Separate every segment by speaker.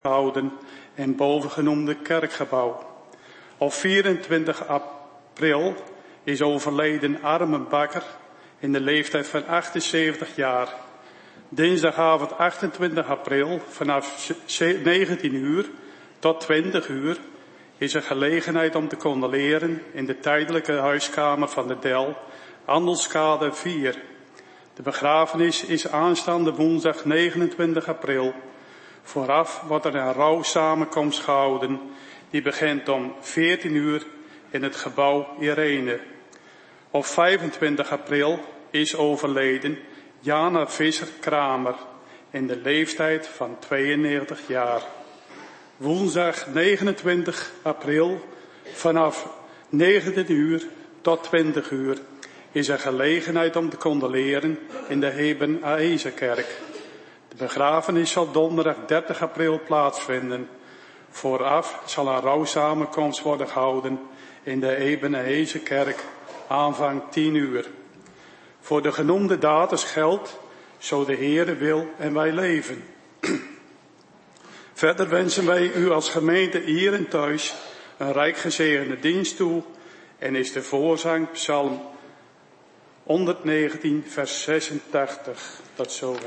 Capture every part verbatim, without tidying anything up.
Speaker 1: gehouden in bovengenoemde kerkgebouw. Op vierentwintig april is overleden Armen Bakker in de leeftijd van achtenzeventig jaar. Dinsdagavond achtentwintig april vanaf negentien uur tot twintig uur is er gelegenheid om te condoleren in de tijdelijke huiskamer van de Del, Andelskade vier. De begrafenis is aanstaande woensdag negenentwintig april. Vooraf wordt er een rouwsamenkomst gehouden. Die begint om veertien uur in het gebouw Irene. Op vijfentwintig april is overleden Jana Visser-Kramer in de leeftijd van tweeënnegentig jaar. Woensdag negenentwintig april vanaf negentien uur tot twintig uur is er gelegenheid om te condoleren in de Heben Aezekerk. De begrafenis zal donderdag dertig april plaatsvinden. Vooraf zal een rouwsamenkomst worden gehouden in de Heben-Aezekerk aanvang tien uur. Voor de genoemde datums geldt, zo de Heere wil en wij leven. Verder wensen wij u als gemeente hier en thuis een rijk gezegende dienst toe en is de voorzang Psalm honderdnegentien vers zesentachtig. Tot zover.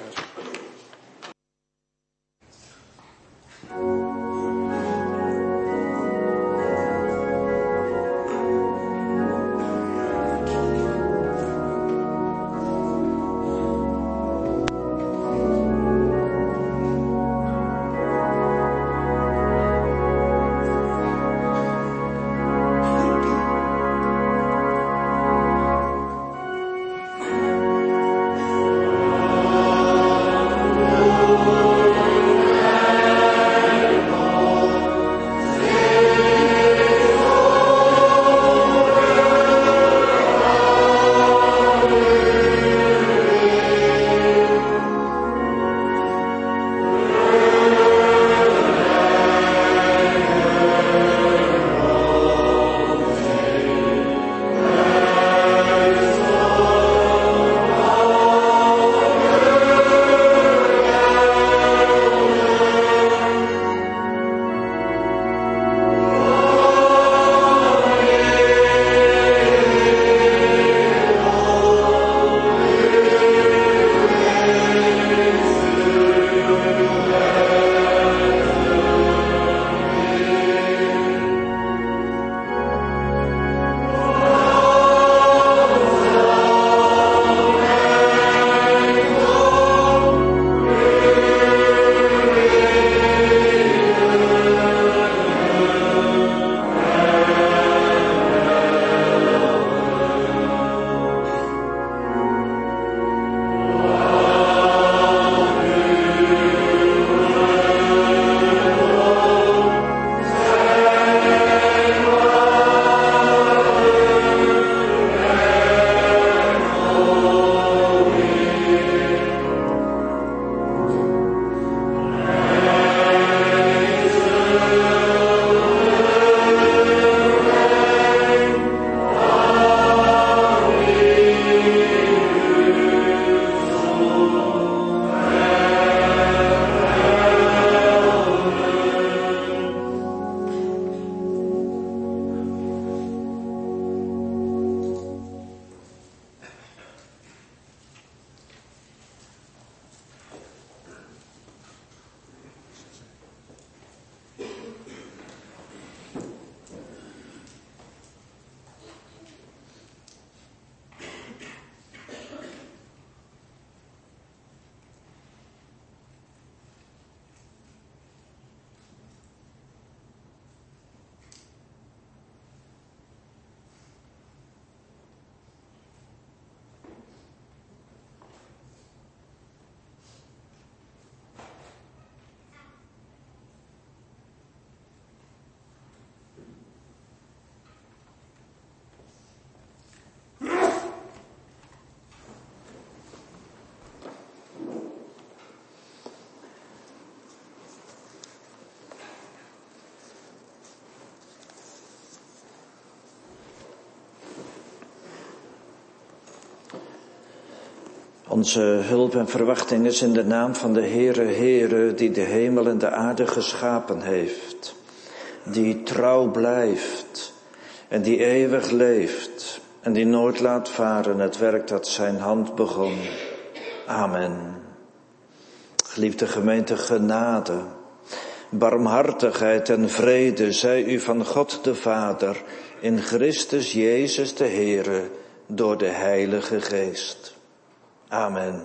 Speaker 2: Onze hulp en verwachting is in de naam van de Heere, Heere, die de hemel en de aarde geschapen heeft. Die trouw blijft en die eeuwig leeft en die nooit laat varen het werk dat zijn hand begon. Amen. Geliefde gemeente, genade, barmhartigheid en vrede zij u van God de Vader in Christus Jezus de Heere door de Heilige Geest. Amen.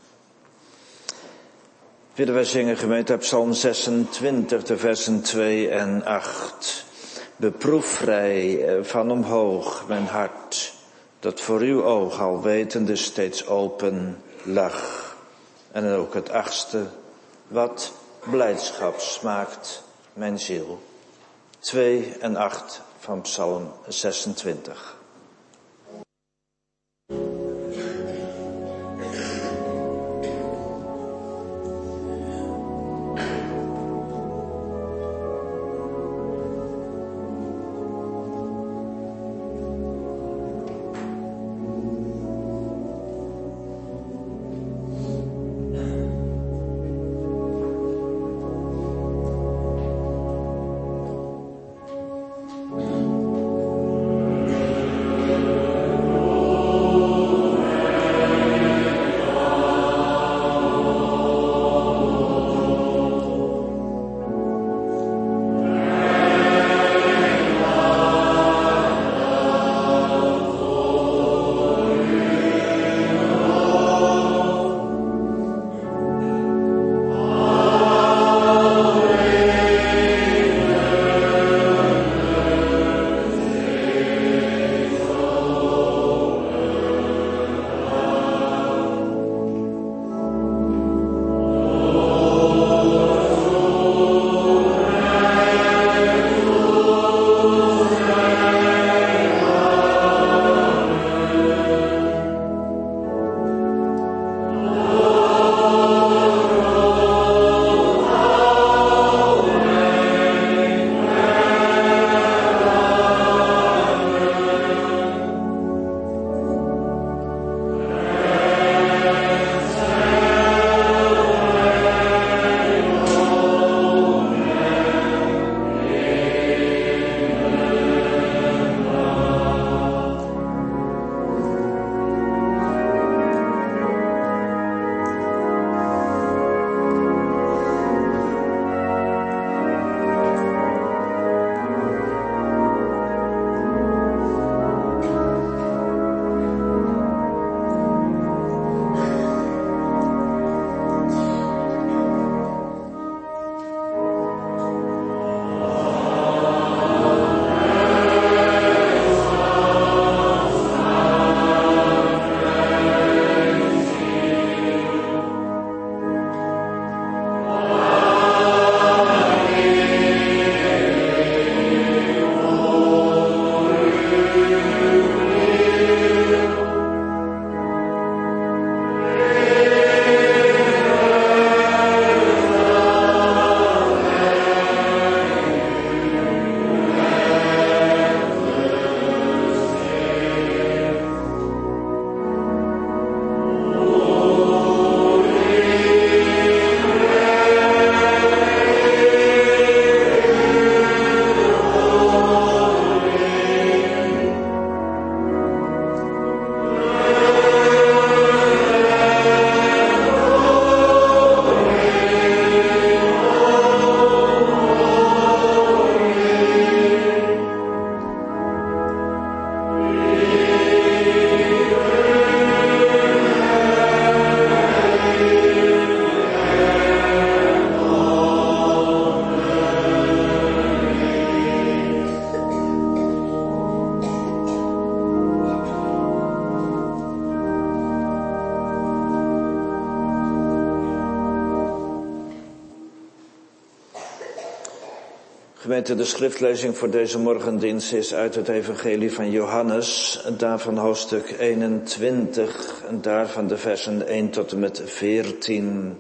Speaker 2: Willen wij zingen, gemeente, uit Psalm zesentwintig, de versen twee en acht. Beproef vrij van omhoog mijn hart, dat voor uw oog al wetende steeds open lag. En ook het achtste, wat blijdschap smaakt mijn ziel. twee en acht van Psalm zesentwintig. Gemeente, de schriftlezing voor deze morgendienst is uit het evangelie van Johannes, daarvan hoofdstuk eenentwintig, en daarvan de versen één tot en met veertien.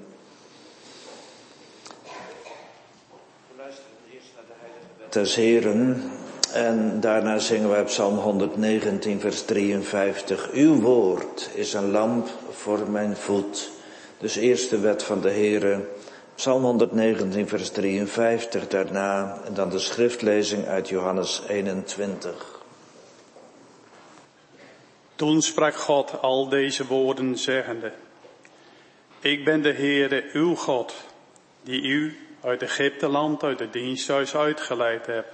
Speaker 2: We luisteren eerst naar de heilige wet des Heren. En daarna zingen we Psalm honderdnegentien, vers drieënvijftig. Uw woord is een lamp voor mijn voet. Dus eerst de wet van de Heere. Psalm honderdnegentien, vers drieënvijftig daarna. En dan de schriftlezing uit Johannes eenentwintig.
Speaker 1: Toen sprak God al deze woorden zeggende. Ik ben de Heere, uw God, die u uit Egypteland, uit het diensthuis uitgeleid hebt.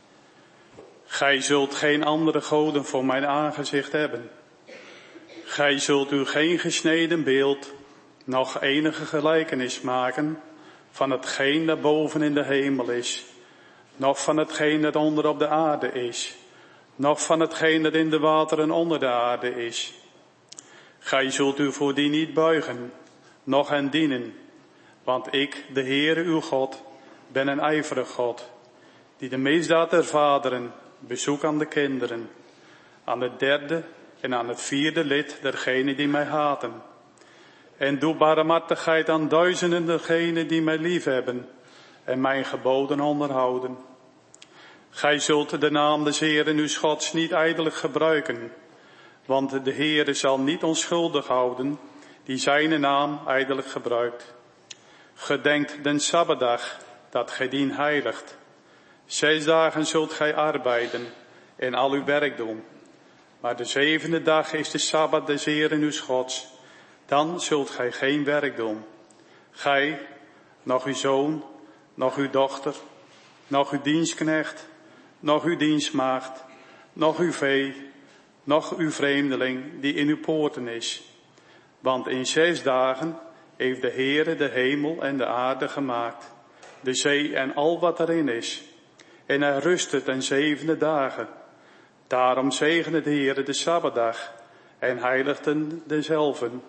Speaker 1: Gij zult geen andere goden voor mijn aangezicht hebben. Gij zult u geen gesneden beeld, nog enige gelijkenis maken van hetgeen dat boven in de hemel is, nog van hetgeen dat onder op de aarde is, nog van hetgeen dat in de wateren onder de aarde is. Gij zult u voor die niet buigen, noch hen dienen, want ik, de Heere uw God, ben een ijverig God, die de misdaad der vaderen bezoek aan de kinderen, aan het derde en aan het vierde lid dergenen die mij haten. En doe barmhartigheid aan duizenden dergenen die mij liefhebben en mijn geboden onderhouden. Gij zult de naam des Heeren uw Gods niet ijdelijk gebruiken, want de Heere zal niet onschuldig houden die zijn naam ijdelijk gebruikt. Gedenkt den Sabbatdag, dat gij dien heiligt. Zes dagen zult gij arbeiden en al uw werk doen. Maar de zevende dag is de Sabbat des Heeren uw Gods. Dan zult gij geen werk doen. Gij, nog uw zoon, nog uw dochter, nog uw dienstknecht, nog uw dienstmaagd, nog uw vee, nog uw vreemdeling die in uw poorten is. Want in zes dagen heeft de Heere de hemel en de aarde gemaakt, de zee en al wat erin is. En hij rustte ten zevende dagen. Daarom zegende de Heere de Sabbatdag en heiligden dezelven.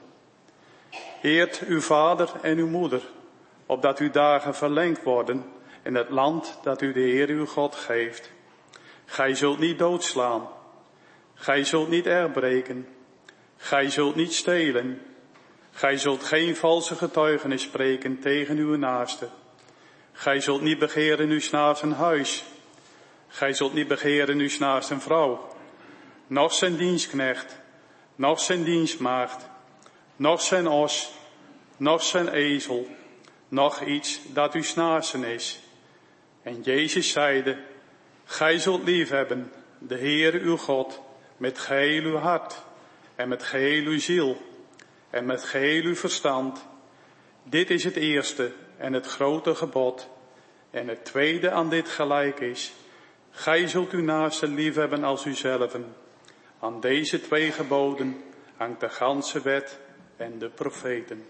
Speaker 1: Eert uw vader en uw moeder, opdat uw dagen verlengd worden in het land dat u de Heere uw God geeft. Gij zult niet doodslaan. Gij zult niet erbreken. Gij zult niet stelen. Gij zult geen valse getuigenis spreken tegen uw naaste. Gij zult niet begeren uw naasten huis. Gij zult niet begeren uw naasten vrouw, noch zijn dienstknecht, noch zijn dienstmaagd, noch zijn os, noch zijn ezel, noch iets dat uw naasten is. En Jezus zeide, gij zult liefhebben de Heere uw God met geheel uw hart en met geheel uw ziel en met geheel uw verstand. Dit is het eerste en het grote gebod. En het tweede aan dit gelijk is, gij zult uw naaste liefhebben als uzelven. Aan deze twee geboden hangt de ganse wet en de profeten.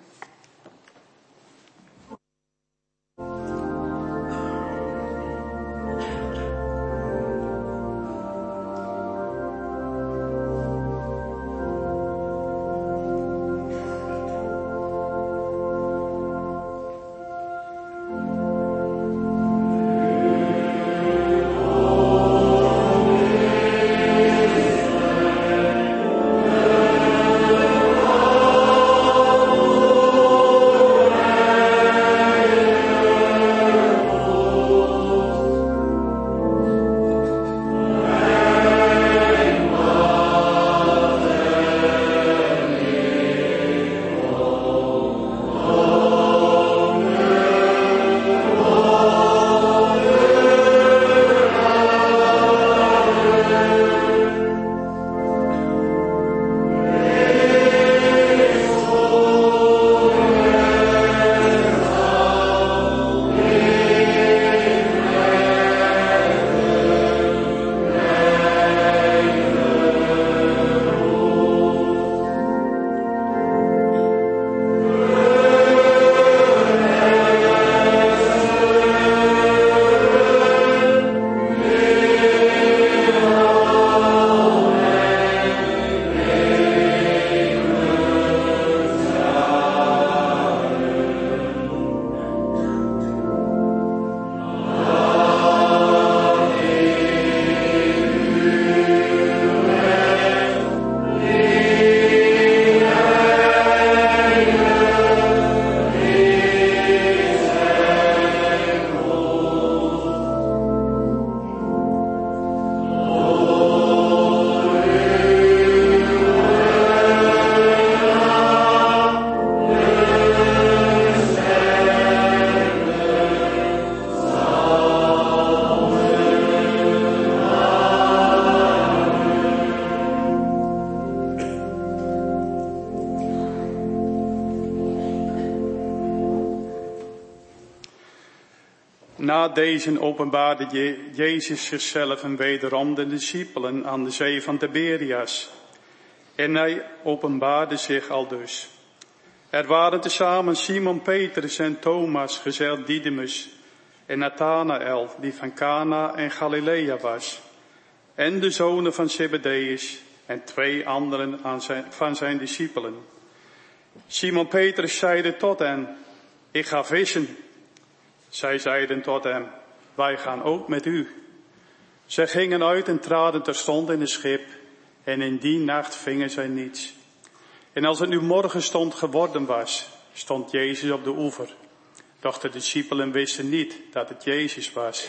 Speaker 3: Oh
Speaker 1: Na deze openbaarde Je- Jezus zichzelf en wederom de discipelen aan de zee van Tiberias. En hij openbaarde zich aldus. Er waren tezamen Simon Petrus en Thomas, gezeld Didymus, en Nathanael, die van Cana en Galilea was, en de zonen van Zebedeus, en twee anderen aan zijn, van zijn discipelen. Simon Petrus zeide tot hen, ik ga vissen. Zij zeiden tot hem, wij gaan ook met u. Zij gingen uit en traden terstond in het schip, en in die nacht vingen zij niets. En als het nu morgenstond geworden was, stond Jezus op de oever. Doch de discipelen wisten niet dat het Jezus was.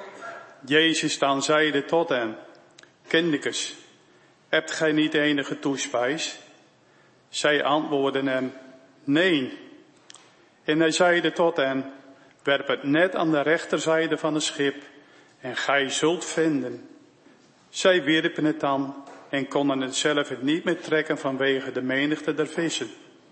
Speaker 1: Jezus dan zeide tot hen, kindekes, hebt gij niet enige toespijs? Zij antwoordden hem, nee. En hij zeide tot hen, werp het net aan de rechterzijde van het schip, en gij zult vinden. Zij wierpen het dan, en konden het zelf niet meer trekken vanwege de menigte der vissen.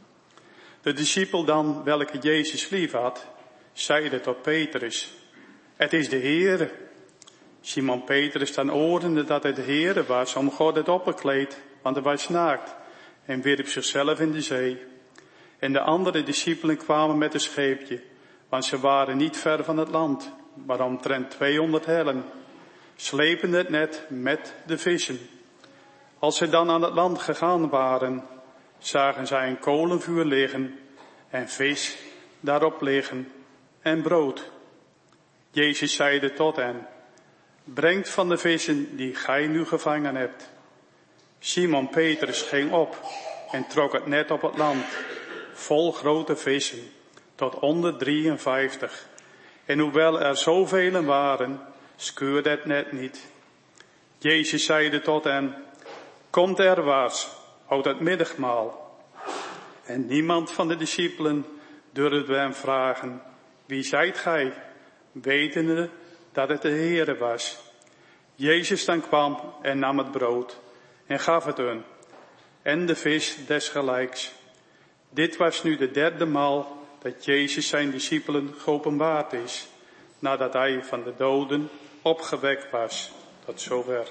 Speaker 1: De discipel dan, welke Jezus lief had, zeide tot Petrus, het is de Heere. Simon Petrus dan oorende dat het de Heere was, omgord het opperkleed, want hij was naakt, en wierp zichzelf in de zee. En de andere discipelen kwamen met een scheepje, want ze waren niet ver van het land, maar omtrent tweehonderd ellen, slepende het net met de vissen. Als ze dan aan het land gegaan waren, zagen zij een kolenvuur liggen en vis daarop liggen en brood. Jezus zeide tot hen, brengt van de vissen die gij nu gevangen hebt. Simon Petrus ging op en trok het net op het land, vol grote vissen, tot onder drieënvijftig. En hoewel er zoveel waren, scheurde het net niet. Jezus zeide tot hen, komt erwaarts, houd het middagmaal. En niemand van de discipelen durfde hem vragen, wie zijt gij? Wetende dat het de Heere was. Jezus dan kwam en nam het brood en gaf het hun. En de vis desgelijks. Dit was nu de derde maal dat Jezus zijn discipelen geopenbaard is, nadat hij van de doden opgewekt was. Tot zover.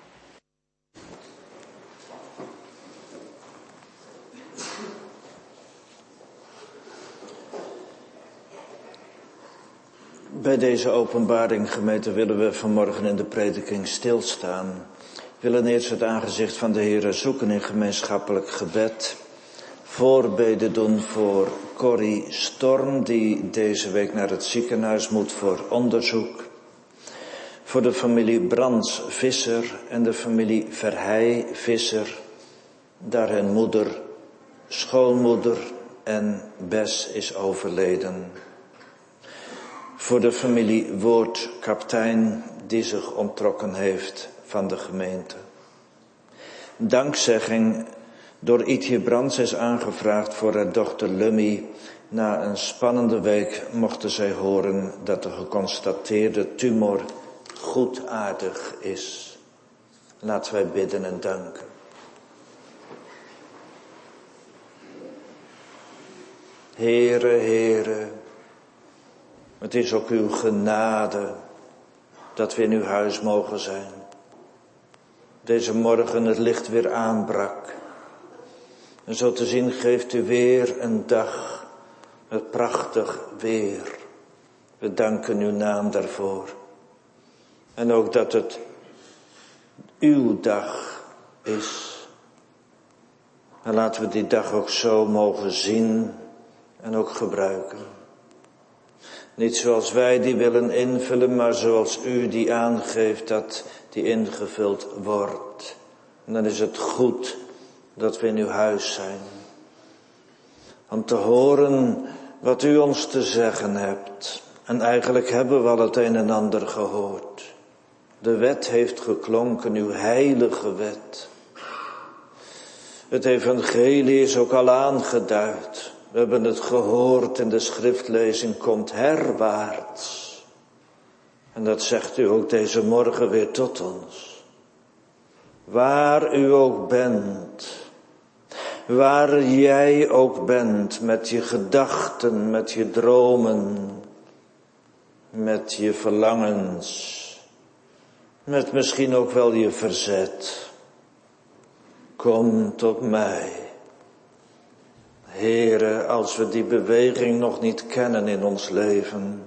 Speaker 2: Bij deze openbaring, gemeente, willen we vanmorgen in de prediking stilstaan. We willen eerst het aangezicht van de Heere zoeken in gemeenschappelijk gebed. Voorbeden doen voor Corrie Storm, die deze week naar het ziekenhuis moet voor onderzoek. Voor de familie Brands Visser en de familie Verheij Visser, daar hun moeder, schoonmoeder en Bes is overleden. Voor de familie Woord Kaptein, die zich onttrokken heeft van de gemeente. Dankzegging door Ietje Brands is aangevraagd voor haar dochter Lummy. Na een spannende week mochten zij horen dat de geconstateerde tumor goedaardig is. Laten wij bidden en danken. Heere, Heere, het is ook uw genade dat we in uw huis mogen zijn. Deze morgen het licht weer aanbrak. En zo te zien geeft u weer een dag met prachtig weer. We danken uw naam daarvoor. En ook dat het uw dag is. En laten we die dag ook zo mogen zien en ook gebruiken. Niet zoals wij die willen invullen, maar zoals u die aangeeft dat die ingevuld wordt. En dan is het goed dat we in uw huis zijn. Om te horen wat u ons te zeggen hebt. En eigenlijk hebben we al het een en ander gehoord. De wet heeft geklonken, uw heilige wet. Het evangelie is ook al aangeduid. We hebben het gehoord in de schriftlezing, komt herwaarts. En dat zegt u ook deze morgen weer tot ons. Waar u ook bent, waar jij ook bent met je gedachten, met je dromen, met je verlangens, met misschien ook wel je verzet. Kom tot mij. Heere, als we die beweging nog niet kennen in ons leven,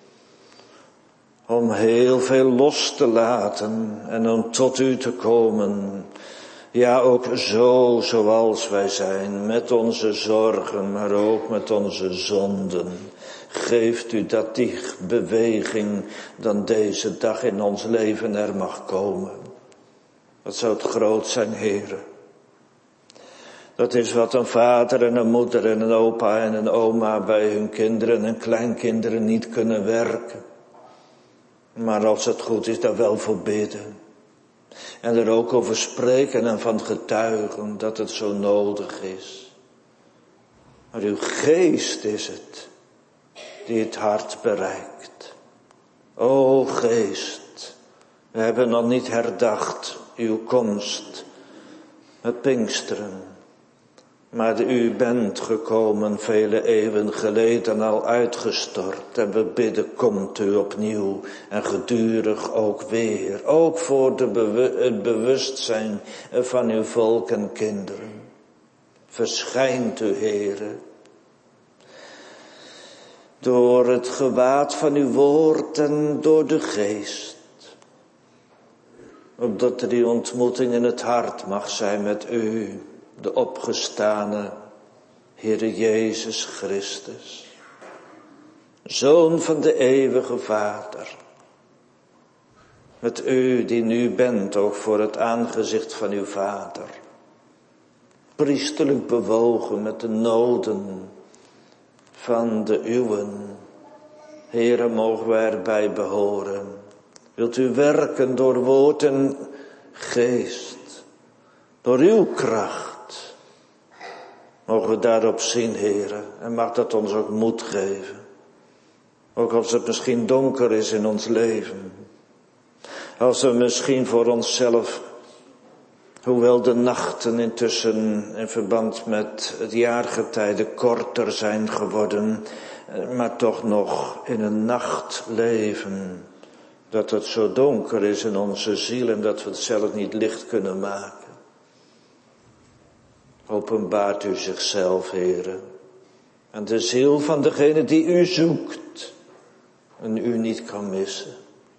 Speaker 2: om heel veel los te laten en om tot u te komen. Ja, ook zo zoals wij zijn, met onze zorgen, maar ook met onze zonden. Geeft u dat die beweging dan deze dag in ons leven er mag komen. Wat zou het groot zijn, Heere. Dat is wat een vader en een moeder en een opa en een oma bij hun kinderen en kleinkinderen niet kunnen werken. Maar als het goed is, daar wel voor bidden. En er ook over spreken en van getuigen dat het zo nodig is. Maar uw geest is het die het hart bereikt. O geest, we hebben nog niet herdacht uw komst met Pinksteren. Maar u bent gekomen vele eeuwen geleden al uitgestort. En we bidden, komt u opnieuw en gedurig ook weer. Ook voor de bewu- het bewustzijn van uw volk en kinderen. Verschijnt u, Heere. Door het gewaad van uw woord en door de geest. Opdat er die ontmoeting in het hart mag zijn met u. De opgestane Heere Jezus Christus, Zoon van de eeuwige Vader. Met u die nu bent, ook voor het aangezicht van uw Vader. Priesterlijk bewogen met de noden van de uwen. Heere, mogen wij erbij behoren. Wilt u werken door woord en geest, door uw kracht. Mogen we daarop zien, Heere, en mag dat ons ook moed geven. Ook als het misschien donker is in ons leven. Als we misschien voor onszelf, hoewel de nachten intussen in verband met het jaargetijde korter zijn geworden, maar toch nog in een nacht leven. Dat het zo donker is in onze ziel en dat we het zelf niet licht kunnen maken. Openbaart u zichzelf, Heere, en de ziel van degene die u zoekt en u niet kan missen.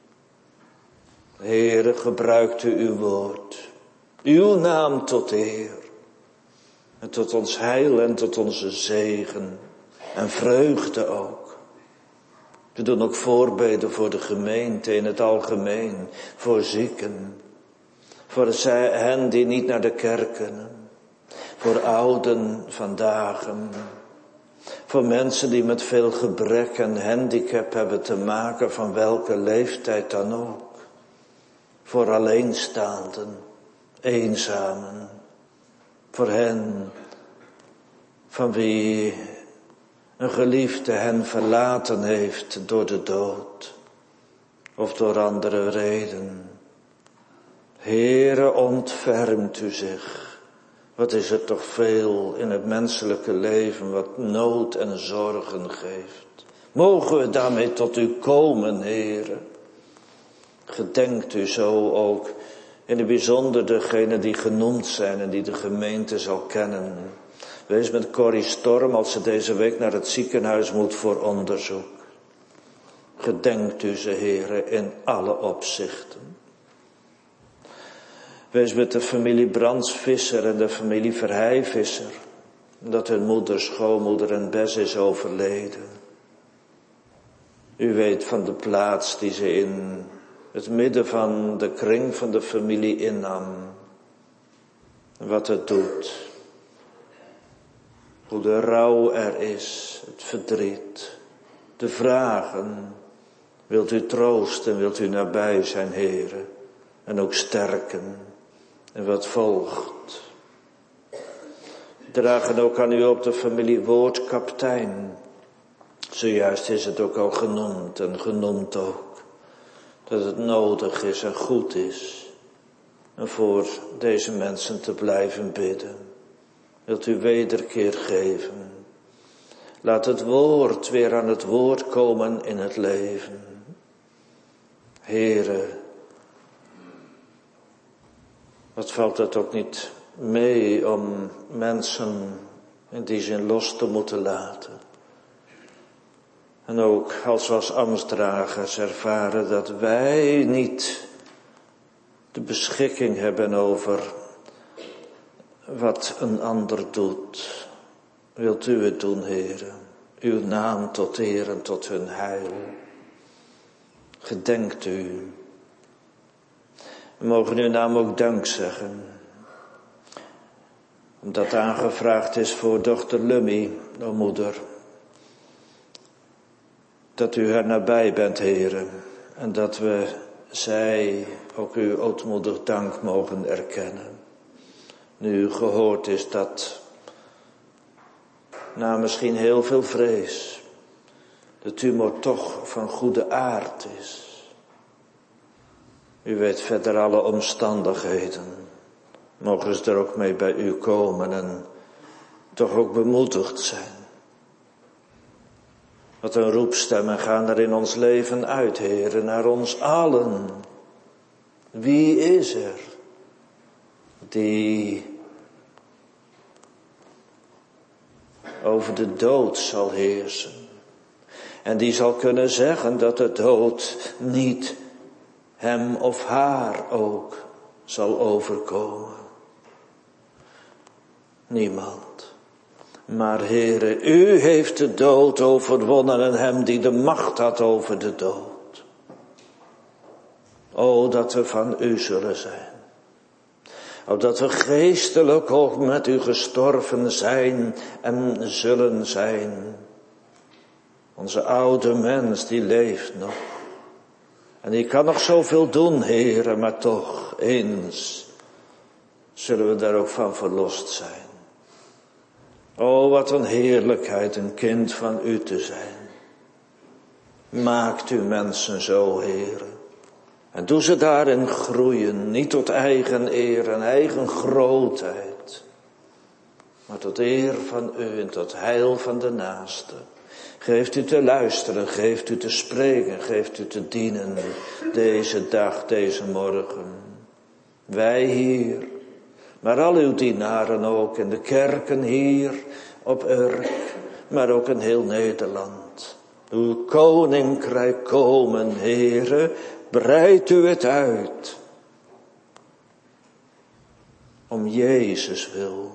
Speaker 2: Heere, gebruikt u uw woord, uw naam tot eer en tot ons heil en tot onze zegen en vreugde ook. We doen ook voorbeden voor de gemeente in het algemeen, voor zieken, voor hen die niet naar de kerk kunnen. Voor ouden vandaag, voor mensen die met veel gebrek en handicap hebben te maken, van welke leeftijd dan ook. Voor alleenstaanden, eenzamen, voor hen van wie een geliefde hen verlaten heeft door de dood of door andere redenen. Heere, ontfermt u zich. Wat is er toch veel in het menselijke leven wat nood en zorgen geeft. Mogen we daarmee tot u komen, Heere. Gedenkt u zo ook in het bijzonder degenen die genoemd zijn en die de gemeente zal kennen. Wees met Corrie Storm als ze deze week naar het ziekenhuis moet voor onderzoek. Gedenkt u ze, Heere, in alle opzichten. Wees met de familie Brandsvisser en de familie Verheijvisser, dat hun moeder, schoonmoeder en Bes is overleden. U weet van de plaats die ze in het midden van de kring van de familie innam. Wat het doet. Hoe de rouw er is, het verdriet, de vragen. Wilt u troosten, wilt u nabij zijn, Heere, en ook sterken. En wat volgt. Dragen ook aan u op de familie Woordkaptein. Zojuist is het ook al genoemd en genoemd ook. Dat het nodig is en goed is. En voor deze mensen te blijven bidden. Wilt u wederkeer geven. Laat het woord weer aan het woord komen in het leven. Heere, wat valt het ook niet mee om mensen in die zin los te moeten laten. En ook als we als ambtsdragers ervaren dat wij niet de beschikking hebben over wat een ander doet. Wilt u het doen, Heere? Uw naam tot eer en tot hun heil. Gedenkt u. We mogen uw naam ook dank zeggen. Omdat aangevraagd is voor dochter Lummy, o moeder. Dat u haar nabij bent, Heere. En dat we zij ook uw ootmoedig dank mogen erkennen. Nu gehoord is dat, na misschien heel veel vrees, de tumor toch van goede aard is. U weet verder alle omstandigheden. Mogen ze er ook mee bij u komen en toch ook bemoedigd zijn. Wat een roepstemmen gaan er in ons leven uit, Heere, naar ons allen. Wie is er die over de dood zal heersen? En die zal kunnen zeggen dat de dood niet hem of haar ook zal overkomen. Niemand. Maar Heere, u heeft de dood overwonnen en hem die de macht had over de dood. O, dat we van u zullen zijn. O, dat we geestelijk ook met u gestorven zijn en zullen zijn. Onze oude mens, die leeft nog. En die kan nog zoveel doen, Heere, maar toch, eens zullen we daar ook van verlost zijn. O, wat een heerlijkheid, een kind van u te zijn. Maakt u mensen zo, Heere. En doe ze daarin groeien, niet tot eigen eer en eigen grootheid, maar tot eer van u en tot heil van de naaste. Geeft u te luisteren, geeft u te spreken, geeft u te dienen, deze dag, deze morgen. Wij hier, maar al uw dienaren ook in de kerken hier op Urk, maar ook in heel Nederland. Uw koninkrijk komen, Heere, breidt u het uit. Om Jezus wil.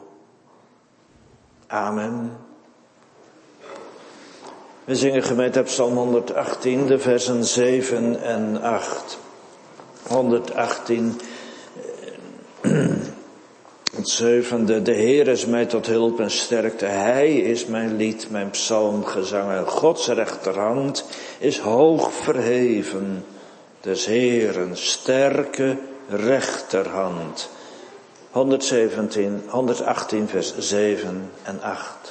Speaker 2: Amen. We zingen gemeente Psalm honderdachttien, de versen zeven en acht. honderdachttien, het zevende. De Heer is mij tot hulp en sterkte. Hij is mijn lied, mijn psalmgezang. En Gods rechterhand is hoog verheven. Des Heeren sterke rechterhand. honderdzeventien, honderdachttien vers zeven en acht.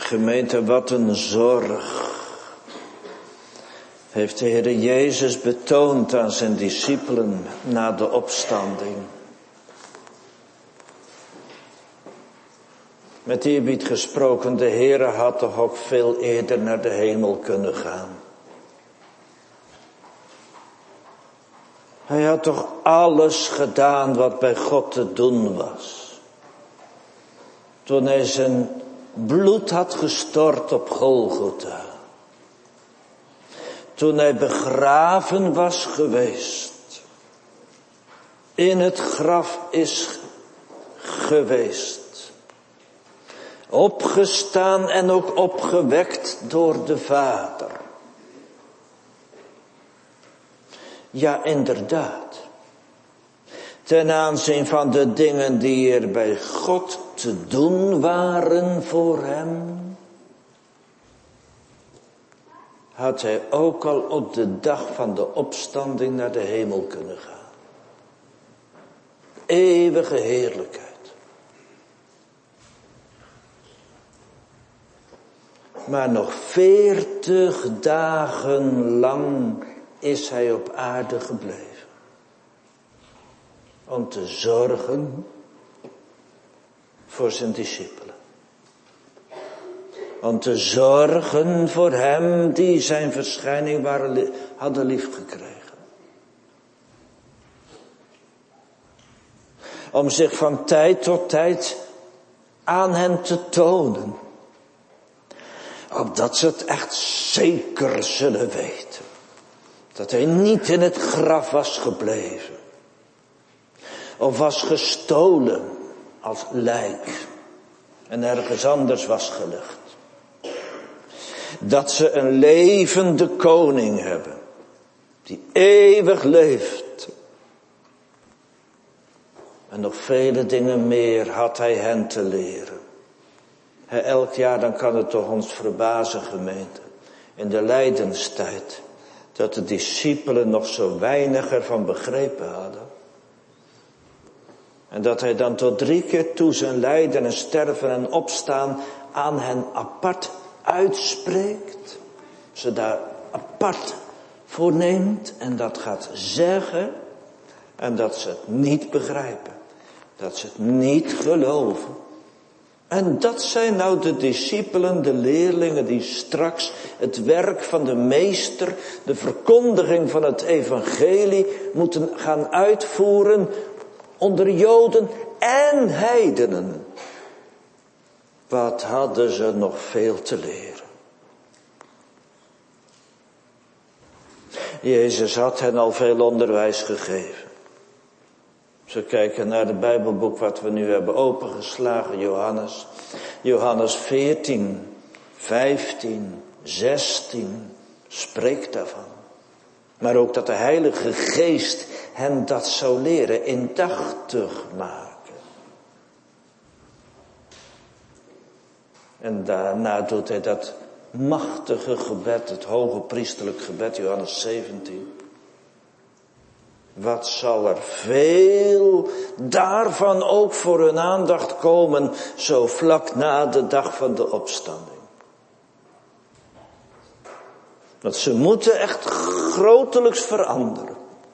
Speaker 2: Gemeente, wat een zorg heeft de Heer Jezus betoond aan zijn discipelen na de opstanding. Met eerbied gesproken, de Heer had toch ook veel eerder naar de hemel kunnen gaan. Hij had toch alles gedaan wat bij God te doen was. Toen hij zijn bloed had gestort op Golgotha. Toen hij begraven was geweest. In het graf is geweest. Opgestaan en ook opgewekt door de Vader. Ja, inderdaad. Ten aanzien van de dingen die er bij God te doen waren voor hem, had hij ook al op de dag van de opstanding naar de hemel kunnen gaan. Eeuwige heerlijkheid. Maar nog veertig dagen lang is hij op aarde gebleven. Om te zorgen voor zijn discipelen. Om te zorgen voor hem die zijn verschijning waren, hadden liefgekregen. Om zich van tijd tot tijd aan hen te tonen. Opdat ze het echt zeker zullen weten. Dat hij niet in het graf was gebleven. Of was gestolen als lijk. En ergens anders was gelegd. Dat ze een levende koning hebben. Die eeuwig leeft. En nog vele dingen meer had hij hen te leren. He, elk jaar dan kan het toch ons verbazen, gemeente. In de lijdenstijd. Dat de discipelen nog zo weinig ervan begrepen hadden. En dat hij dan tot drie keer toe zijn lijden en sterven en opstaan aan hen apart uitspreekt. Ze daar apart voor neemt en dat gaat zeggen. En dat ze het niet begrijpen. Dat ze het niet geloven. En dat zijn nou de discipelen, de leerlingen die straks het werk van de meester, de verkondiging van het evangelie moeten gaan uitvoeren onder Joden en heidenen. Wat hadden ze nog veel te leren. Jezus had hen al veel onderwijs gegeven. Ze kijken naar het Bijbelboek wat we nu hebben opengeslagen, Johannes. Johannes veertien, vijftien, zestien spreekt daarvan. Maar ook dat de Heilige Geest hen dat zou leren indachtig maken. En daarna doet hij dat machtige gebed, het hoge priesterlijk gebed, Johannes zeventien. Wat zal er veel daarvan ook voor hun aandacht komen, zo vlak na de dag van de opstanding. Dat ze moeten echt grotelijks veranderen.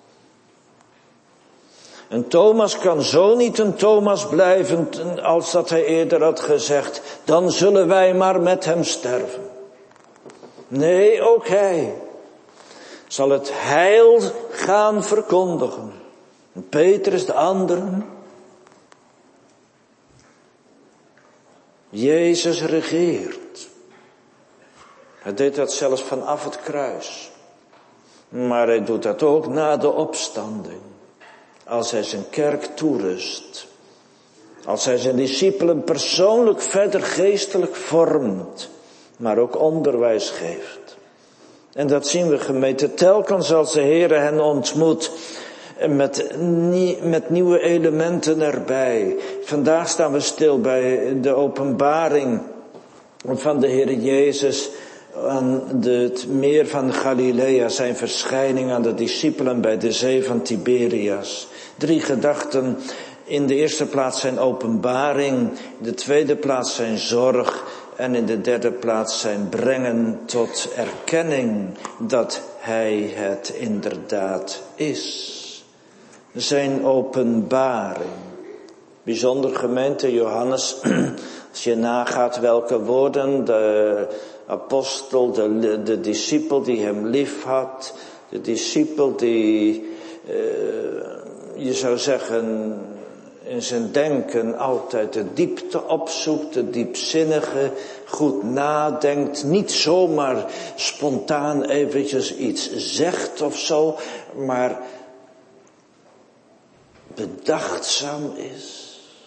Speaker 2: En Thomas kan zo niet een Thomas blijven als dat hij eerder had gezegd, dan zullen wij maar met hem sterven. Nee, ook hij zal het heil gaan verkondigen. En Petrus de anderen. Jezus regeert. Hij deed dat zelfs vanaf het kruis. Maar hij doet dat ook na de opstanding. Als hij zijn kerk toerust. Als hij zijn discipelen persoonlijk verder geestelijk vormt. Maar ook onderwijs geeft. En dat zien we, gemeente, telkens als de Heere hen ontmoet. Met, met nieuwe elementen erbij. Vandaag staan we stil bij de openbaring van de Heere Jezus aan het meer van Galilea, zijn verschijning aan de discipelen bij de zee van Tiberias. Drie gedachten. In de eerste plaats zijn openbaring, in de tweede plaats zijn zorg En in de derde plaats zijn brengen tot erkenning dat hij het inderdaad is. Zijn openbaring. Bijzonder gemeente Johannes, als je nagaat welke woorden de apostel, de, de discipel die hem lief had, de discipel die, uh, je zou zeggen, in zijn denken altijd de diepte opzoekt, de diepzinnige, goed nadenkt, niet zomaar spontaan eventjes iets zegt of zo, maar bedachtzaam is.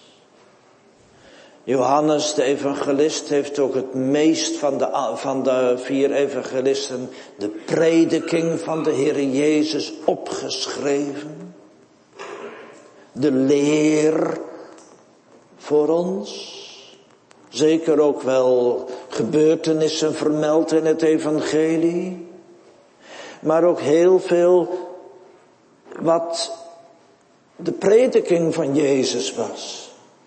Speaker 2: Johannes, de evangelist, heeft ook het meest van de, van de vier evangelisten de prediking van de Heere Jezus opgeschreven. De leer voor ons. Zeker ook wel gebeurtenissen vermeld in het evangelie. Maar ook heel veel wat de prediking van Jezus was.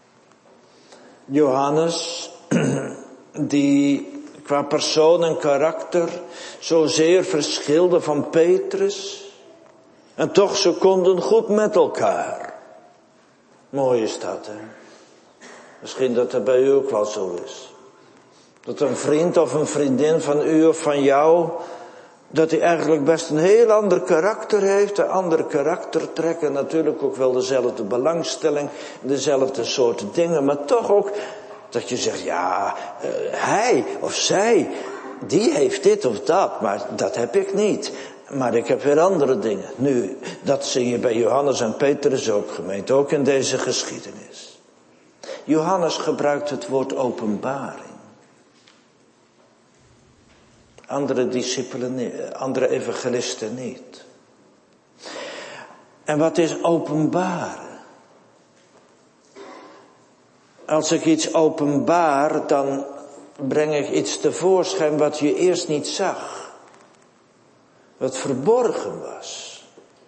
Speaker 2: Johannes, die qua persoon en karakter zozeer verschilde van Petrus. En toch, ze konden goed met elkaar. Mooi is dat, hè. Misschien dat dat bij u ook wel zo is. Dat een vriend of een vriendin van u of van jou, dat hij eigenlijk best een heel ander karakter heeft, een andere karaktertrekken, natuurlijk ook wel dezelfde belangstelling, dezelfde soort dingen, maar toch ook dat je zegt, ja, uh, hij of zij, die heeft dit of dat, maar dat heb ik niet. Maar ik heb weer andere dingen. Nu, dat zie je bij Johannes en Petrus ook, gemeente, ook in deze geschiedenis. Johannes gebruikt het woord openbaring. Andere discipelen, andere evangelisten niet. En wat is openbaren? Als ik iets openbaar, dan breng ik iets tevoorschijn wat je eerst niet zag. Wat verborgen was.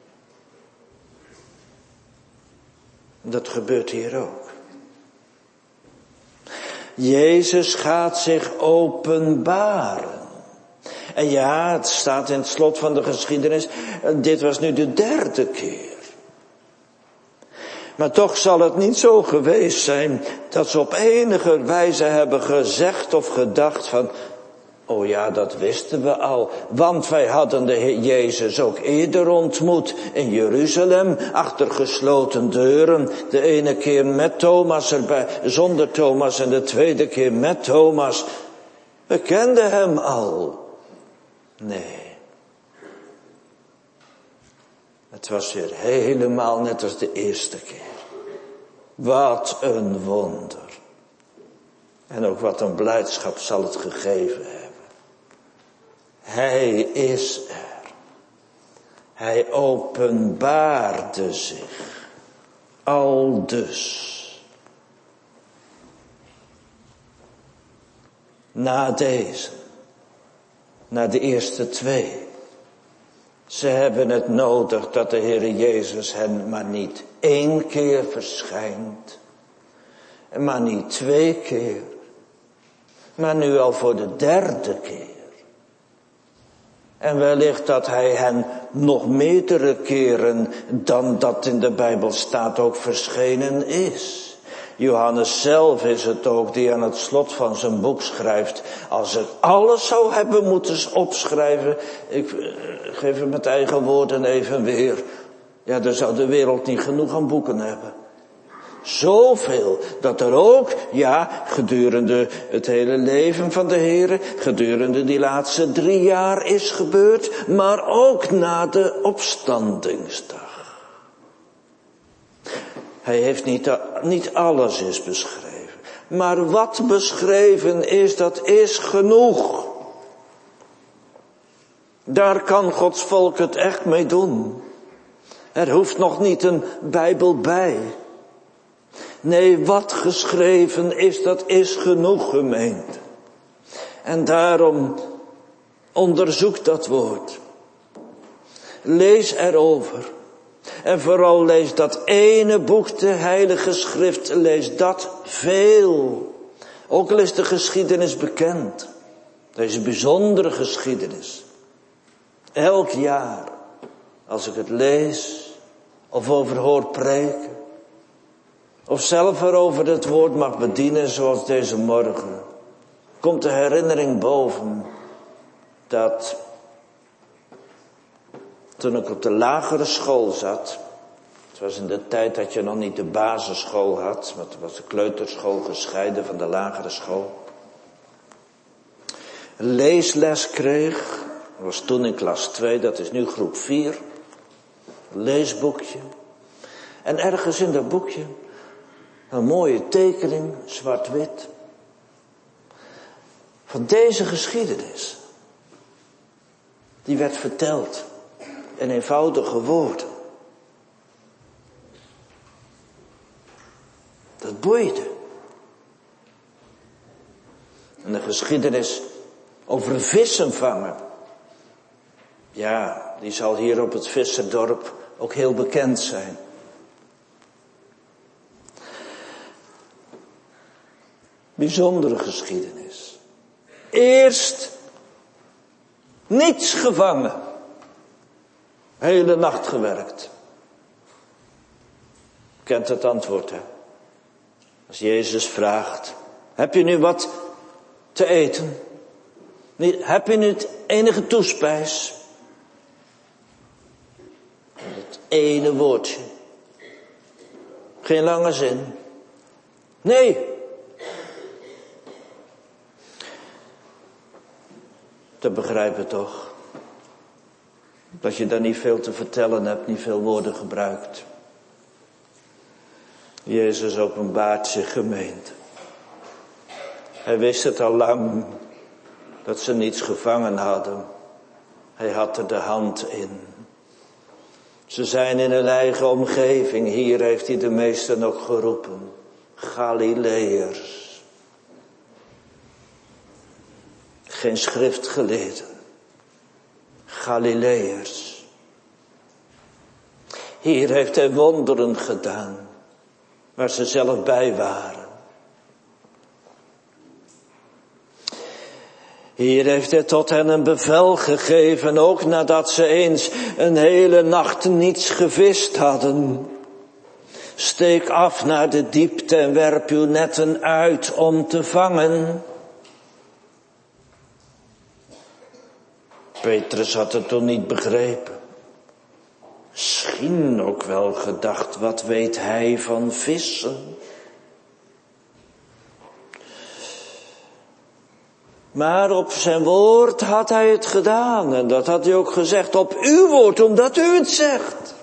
Speaker 2: Dat gebeurt hier ook. Jezus gaat zich openbaren. En ja, het staat in het slot van de geschiedenis, dit was nu de derde keer. Maar toch zal het niet zo geweest zijn dat ze op enige wijze hebben gezegd of gedacht van, oh ja, dat wisten we al, want wij hadden de Heer Jezus ook eerder ontmoet in Jeruzalem, achter gesloten deuren. De ene keer met Thomas erbij, zonder Thomas, en de tweede keer met Thomas. We kenden hem al. Nee. Het was weer helemaal net als de eerste keer. Wat een wonder. En ook wat een blijdschap zal het gegeven hebben. Hij is er. Hij openbaarde zich. Aldus. Na deze. Na de eerste twee. Ze hebben het nodig dat de Heere Jezus hen maar niet één keer verschijnt. Maar niet twee keer. Maar nu al voor de derde keer. En wellicht dat hij hen nog meerdere keren dan dat in de Bijbel staat ook verschenen is. Johannes zelf is het ook die aan het slot van zijn boek schrijft. Als ik alles zou hebben moeten opschrijven, ik geef het met eigen woorden even weer. Ja, dan zou de wereld niet genoeg aan boeken hebben. Zoveel dat er ook, ja, gedurende het hele leven van de Heere, gedurende die laatste drie jaar is gebeurd, maar ook na de opstandingsdag. Hij heeft niet, niet alles is beschreven. Maar wat beschreven is, dat is genoeg. Daar kan Gods volk het echt mee doen. Er hoeft nog niet een Bijbel bij. Nee, wat geschreven is, dat is genoeg, gemeente. En daarom onderzoek dat woord. Lees erover. En vooral lees dat ene boek, de Heilige Schrift, lees dat veel. Ook al is de geschiedenis bekend. Deze bijzondere geschiedenis. Elk jaar, als ik het lees of over hoor preken, of zelf erover het woord mag bedienen zoals deze morgen, komt de herinnering boven dat toen ik op de lagere school zat, het was in de tijd dat je nog niet de basisschool had, want was de kleuterschool gescheiden van de lagere school, een leesles kreeg, dat was toen in klas twee, dat is nu groep vier, een leesboekje. En ergens in dat boekje een mooie tekening, zwart-wit, van deze geschiedenis. Die werd verteld in eenvoudige woorden. Dat boeide. En de geschiedenis over vissen vangen. Ja, die zal hier op het visserdorp ook heel bekend zijn. Bijzondere geschiedenis. Eerst niets gevangen. Hele nacht gewerkt. Kent het antwoord, hè? Als Jezus vraagt, heb je nu wat te eten? Heb je nu het enige toespijs? Het ene woordje. Geen lange zin. Nee. Te begrijpen toch. Dat je daar niet veel te vertellen hebt, niet veel woorden gebruikt. Jezus openbaart zich gemeente. Hij wist het al lang dat ze niets gevangen hadden. Hij had er de hand in. Ze zijn in hun eigen omgeving. Hier heeft hij de meesten ook geroepen. Galileërs. Geen schriftgeleerden. Galileërs. Hier heeft hij wonderen gedaan. Waar ze zelf bij waren. Hier heeft hij tot hen een bevel gegeven, ook nadat ze eens een hele nacht niets gevist hadden. Steek af naar de diepte en werp uw netten uit om te vangen. Petrus had het toen niet begrepen. Misschien ook wel gedacht, wat weet hij van vissen? Maar op zijn woord had hij het gedaan. En dat had hij ook gezegd, op uw woord, omdat u het zegt.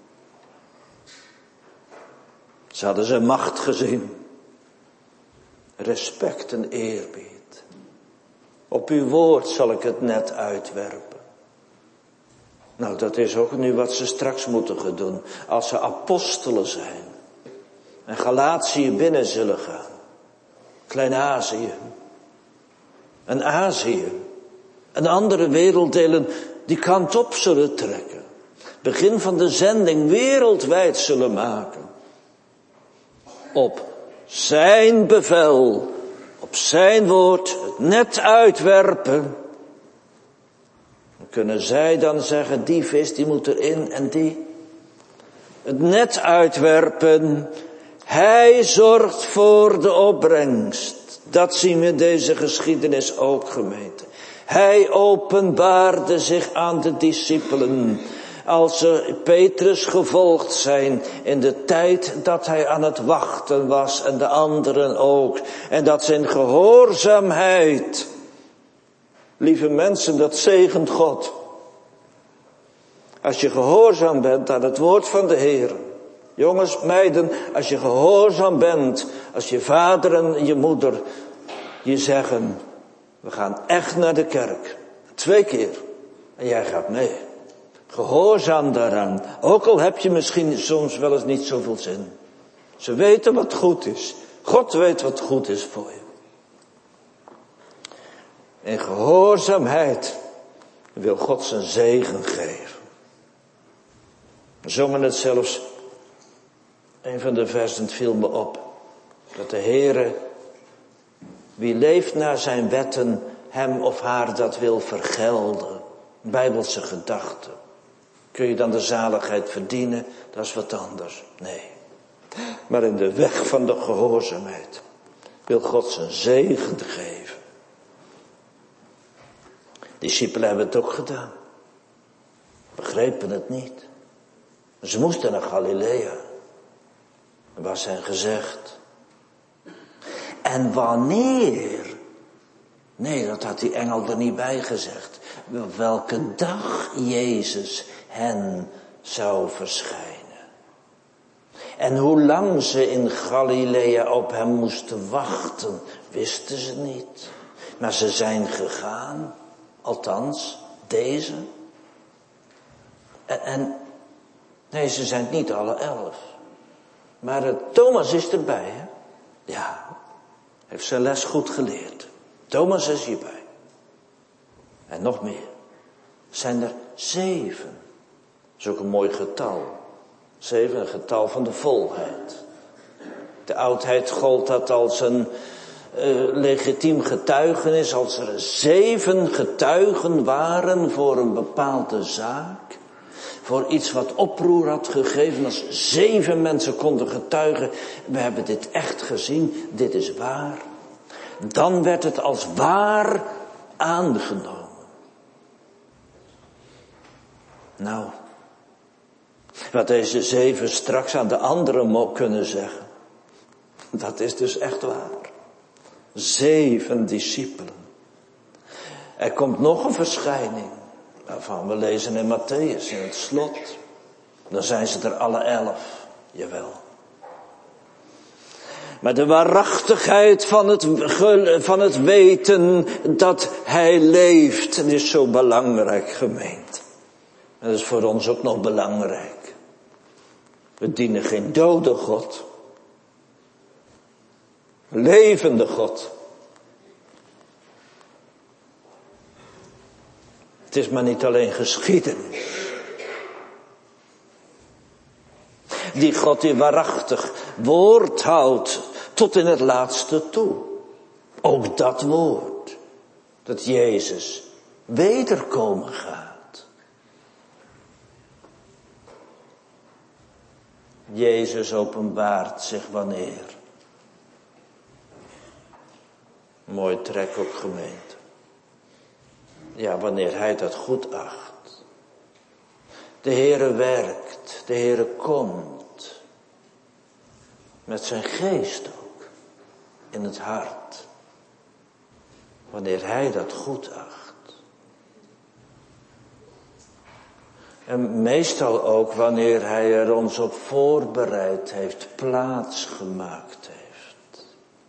Speaker 2: Ze hadden zijn macht gezien. Respect en eerbied. Op uw woord zal ik het net uitwerpen. Nou, dat is ook nu wat ze straks moeten gaan doen. Als ze apostelen zijn. En Galatië binnen zullen gaan. Klein-Azië. En Azië. En andere werelddelen die kant op zullen trekken. Begin van de zending wereldwijd zullen maken. Op zijn bevel. Op zijn woord het net uitwerpen. Dan kunnen zij dan zeggen, die vis die moet erin en die. Het net uitwerpen. Hij zorgt voor de opbrengst. Dat zien we in deze geschiedenis ook, gemeente. Hij openbaarde zich aan de discipelen. Als ze Petrus gevolgd zijn in de tijd dat hij aan het wachten was en de anderen ook. En dat zijn gehoorzaamheid. Lieve mensen, dat zegent God. Als je gehoorzaam bent aan het woord van de Heer. Jongens, meiden, als je gehoorzaam bent, als je vader en je moeder je zeggen, we gaan echt naar de kerk. Twee keer. En jij gaat mee. Gehoorzaam daaraan. Ook al heb je misschien soms wel eens niet zoveel zin. Ze weten wat goed is. God weet wat goed is voor je. In gehoorzaamheid wil God zijn zegen geven. We zongen het zelfs. Een van de versen viel me op. Dat de Heere Wie leeft naar zijn wetten, hem of haar dat wil vergelden. Bijbelse gedachte. Kun je dan de zaligheid verdienen? Dat is wat anders. Nee. Maar in de weg van de gehoorzaamheid wil God zijn zegen geven. Discipelen hebben het ook gedaan. Begrepen het niet. Ze moesten naar Galilea. Er was hen gezegd. En wanneer? Nee, dat had die engel er niet bij gezegd. Welke dag Jezus hen zou verschijnen. En hoe lang ze in Galilea op hem moesten wachten, wisten ze niet. Maar ze zijn gegaan. Althans, deze. En, en nee, ze zijn niet alle elf. Maar uh, Thomas is erbij, hè? Ja, heeft zijn les goed geleerd. Thomas is hierbij. En nog meer. Zijn er zeven. Dat is ook een mooi getal. Zeven, een getal van de volheid. De oudheid gold dat als een uh, legitiem getuigenis. Als er zeven getuigen waren voor een bepaalde zaak. Voor iets wat oproer had gegeven. Als zeven mensen konden getuigen. We hebben dit echt gezien. Dit is waar. Dan werd het als waar aangenomen. Nou, wat deze zeven straks aan de anderen kunnen zeggen. Dat is dus echt waar. Zeven discipelen. Er komt nog een verschijning. Waarvan we lezen in Matthäus in het slot. Dan zijn ze er alle elf. Jawel. Maar de waarachtigheid van het, van het weten dat hij leeft. Dat is zo belangrijk, gemeente. En dat is voor ons ook nog belangrijk. We dienen geen dode God. Levende God. Het is maar niet alleen geschiedenis. Die God die waarachtig woord houdt tot in het laatste toe. Ook dat woord. Dat Jezus wederkomen gaat. Jezus openbaart zich wanneer. Mooi trek ook, gemeente. Ja, wanneer hij dat goed acht. De Heere werkt, de Heere komt. Met zijn geest ook. In het hart. Wanneer hij dat goed acht. En meestal ook wanneer hij er ons op voorbereid heeft, plaats gemaakt heeft.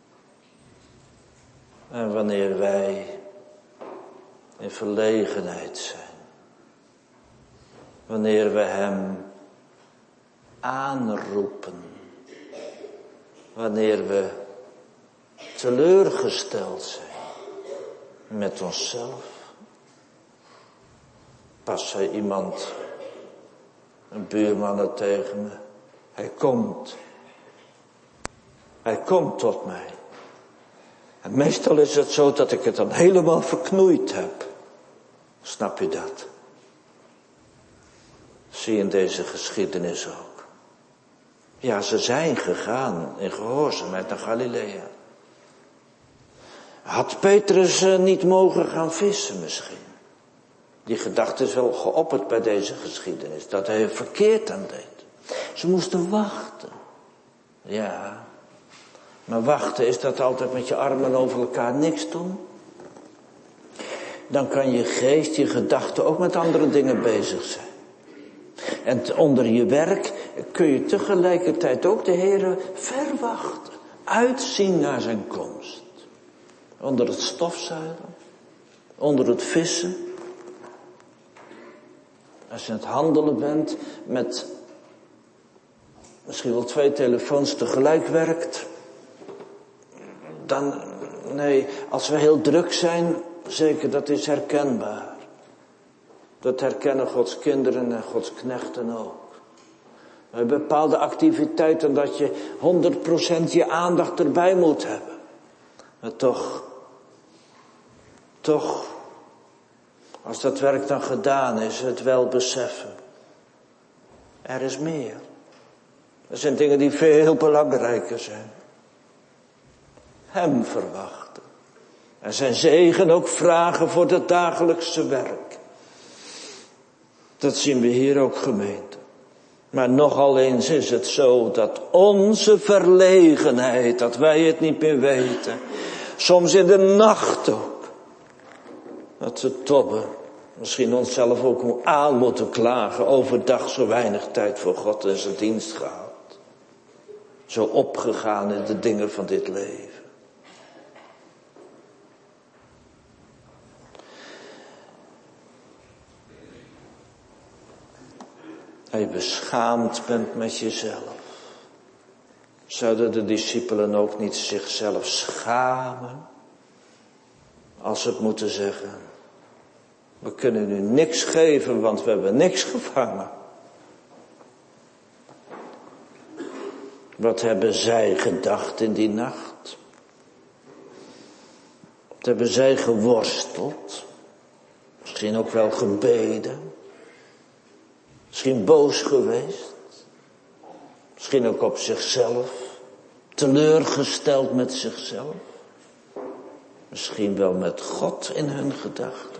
Speaker 2: En wanneer wij in verlegenheid zijn. Wanneer we hem aanroepen. Wanneer we teleurgesteld zijn met onszelf. Pas zei iemand, een buurman er tegen me. Hij komt. Hij komt tot mij. En meestal is het zo dat ik het dan helemaal verknoeid heb. Snap je dat? Zie je in deze geschiedenis ook. Ja, ze zijn gegaan in gehoorzaamheid naar Galilea. Had Petrus niet mogen gaan vissen misschien? Die gedachte is wel geopperd bij deze geschiedenis. Dat hij verkeerd aan deed. Ze moesten wachten. Ja. Maar wachten, is dat altijd met je armen over elkaar niks doen? Dan kan je geest, je gedachten ook met andere dingen bezig zijn. En onder je werk kun je tegelijkertijd ook de Heere verwachten. Uitzien naar zijn komst. Onder het stofzuigen. Onder het vissen. Als je aan het handelen bent met misschien wel twee telefoons tegelijk werkt. Dan, nee, als we heel druk zijn, zeker, dat is herkenbaar. Dat herkennen Gods kinderen en Gods knechten ook. We hebben bepaalde activiteiten dat je honderd procent je aandacht erbij moet hebben. Maar toch, toch, als dat werk dan gedaan is, het wel beseffen. Er is meer. Er zijn dingen die veel belangrijker zijn. Hem verwachten. En zijn zegen ook vragen voor het dagelijkse werk. Dat zien we hier ook, gemeente. Maar nogal eens is het zo dat onze verlegenheid, dat wij het niet meer weten, soms in de nacht ook, dat we tobben, misschien onszelf ook aan moeten klagen, overdag zo weinig tijd voor God en zijn dienst gehad. Zo opgegaan in de dingen van dit leven. Dat je beschaamd bent met jezelf. Zouden de discipelen ook niet zichzelf schamen als ze het moeten zeggen? We kunnen u niks geven, want we hebben niks gevangen. Wat hebben zij gedacht in die nacht? Wat hebben zij geworsteld? Misschien ook wel gebeden. Misschien boos geweest. Misschien ook op zichzelf. Teleurgesteld met zichzelf. Misschien wel met God in hun gedachten.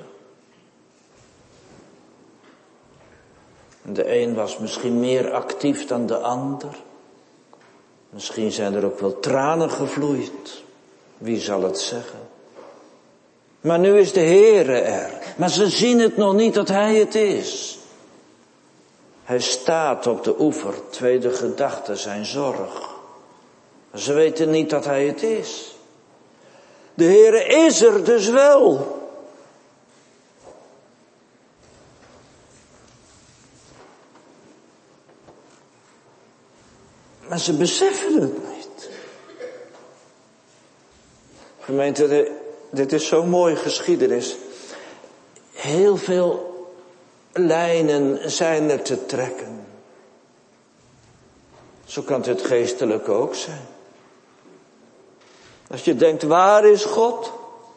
Speaker 2: De een was misschien meer actief dan de ander. Misschien zijn er ook wel tranen gevloeid. Wie zal het zeggen? Maar nu is de Heere er. Maar ze zien het nog niet dat Hij het is. Hij staat op de oever. Tweede gedachte, zijn zorg. Ze weten niet dat Hij het is. De Heere is er dus wel. Maar ze beseffen het niet. Gemeente, dit is zo'n mooie geschiedenis. Heel veel lijnen zijn er te trekken. Zo kan het geestelijk ook zijn. Als je denkt, waar is God?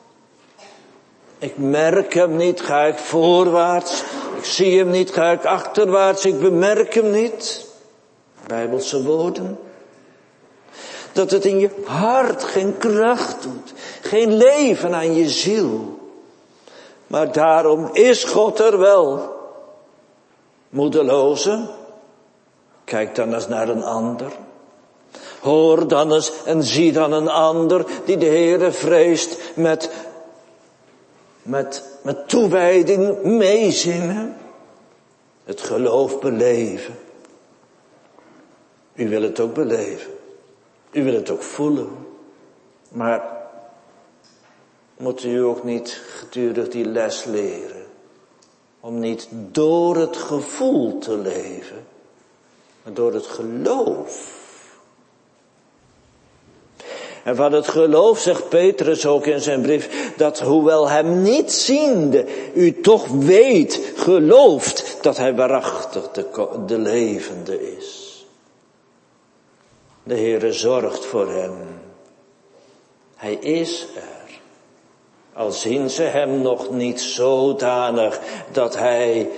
Speaker 2: Ik merk hem niet, ga ik voorwaarts. Ik zie hem niet, ga ik achterwaarts. Ik bemerk hem niet. Bijbelse woorden. Dat het in je hart geen kracht doet. Geen leven aan je ziel. Maar daarom is God er wel. Moedeloze. Kijk dan eens naar een ander. Hoor dan eens en zie dan een ander die de Heere vreest met, met, met toewijding meezingen. Het geloof beleven. U wil het ook beleven. U wil het ook voelen. Maar moet u ook niet gedurig die les leren? Om niet door het gevoel te leven, maar door het geloof. En van het geloof zegt Petrus ook in zijn brief, dat hoewel hem niet ziende, u toch weet, gelooft dat hij waarachtig de, de levende is. De Heere zorgt voor hem. Hij is er. Al zien ze hem nog niet zodanig dat hij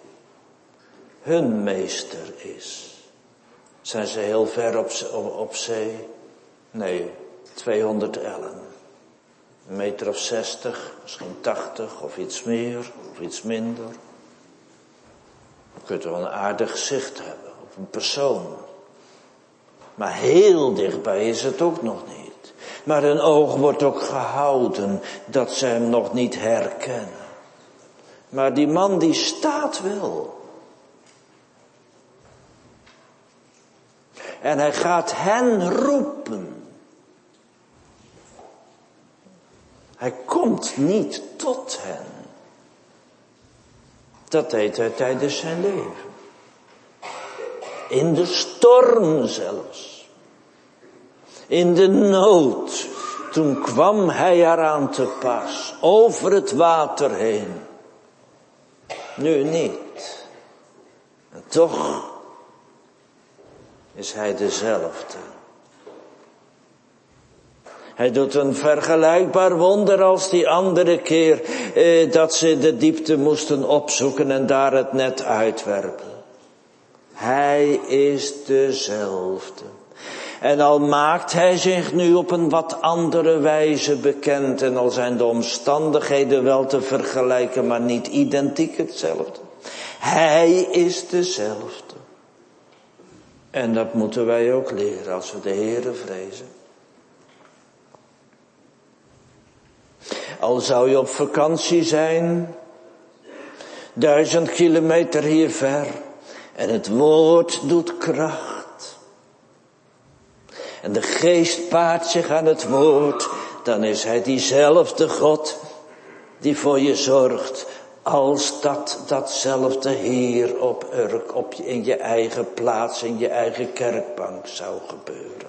Speaker 2: hun meester is. Zijn ze heel ver op, op zee? Nee, tweehonderd ellen. Een meter of zestig, misschien tachtig of iets meer of iets minder. Je kunt wel een aardig gezicht hebben op een persoon. Maar heel dichtbij is het ook nog niet. Maar een oog wordt ook gehouden dat ze hem nog niet herkennen. Maar die man die staat wel. En hij gaat hen roepen. Hij komt niet tot hen. Dat deed hij tijdens zijn leven. In de storm zelfs. In de nood. Toen kwam hij eraan te pas. Over het water heen. Nu niet. En toch is hij dezelfde. Hij doet een vergelijkbaar wonder als die andere keer eh, dat ze de diepte moesten opzoeken en daar het net uitwerpen. Hij is dezelfde. En al maakt hij zich nu op een wat andere wijze bekend en al zijn de omstandigheden wel te vergelijken, maar niet identiek hetzelfde. Hij is dezelfde. En dat moeten wij ook leren als we de Heere vrezen. Al zou je op vakantie zijn, duizend kilometer hier ver, en het woord doet kracht. En de geest paart zich aan het woord, dan is hij diezelfde God die voor je zorgt, als dat datzelfde hier op Urk, op je, in je eigen plaats, in je eigen kerkbank zou gebeuren.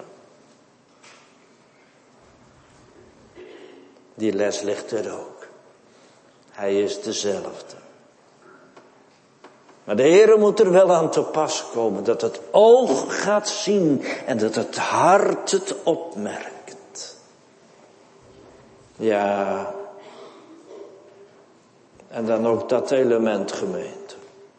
Speaker 2: Die les ligt er ook. Hij is dezelfde. Maar de Heere moet er wel aan te pas komen dat het oog gaat zien en dat het hart het opmerkt. Ja, en dan ook dat element, gemeente.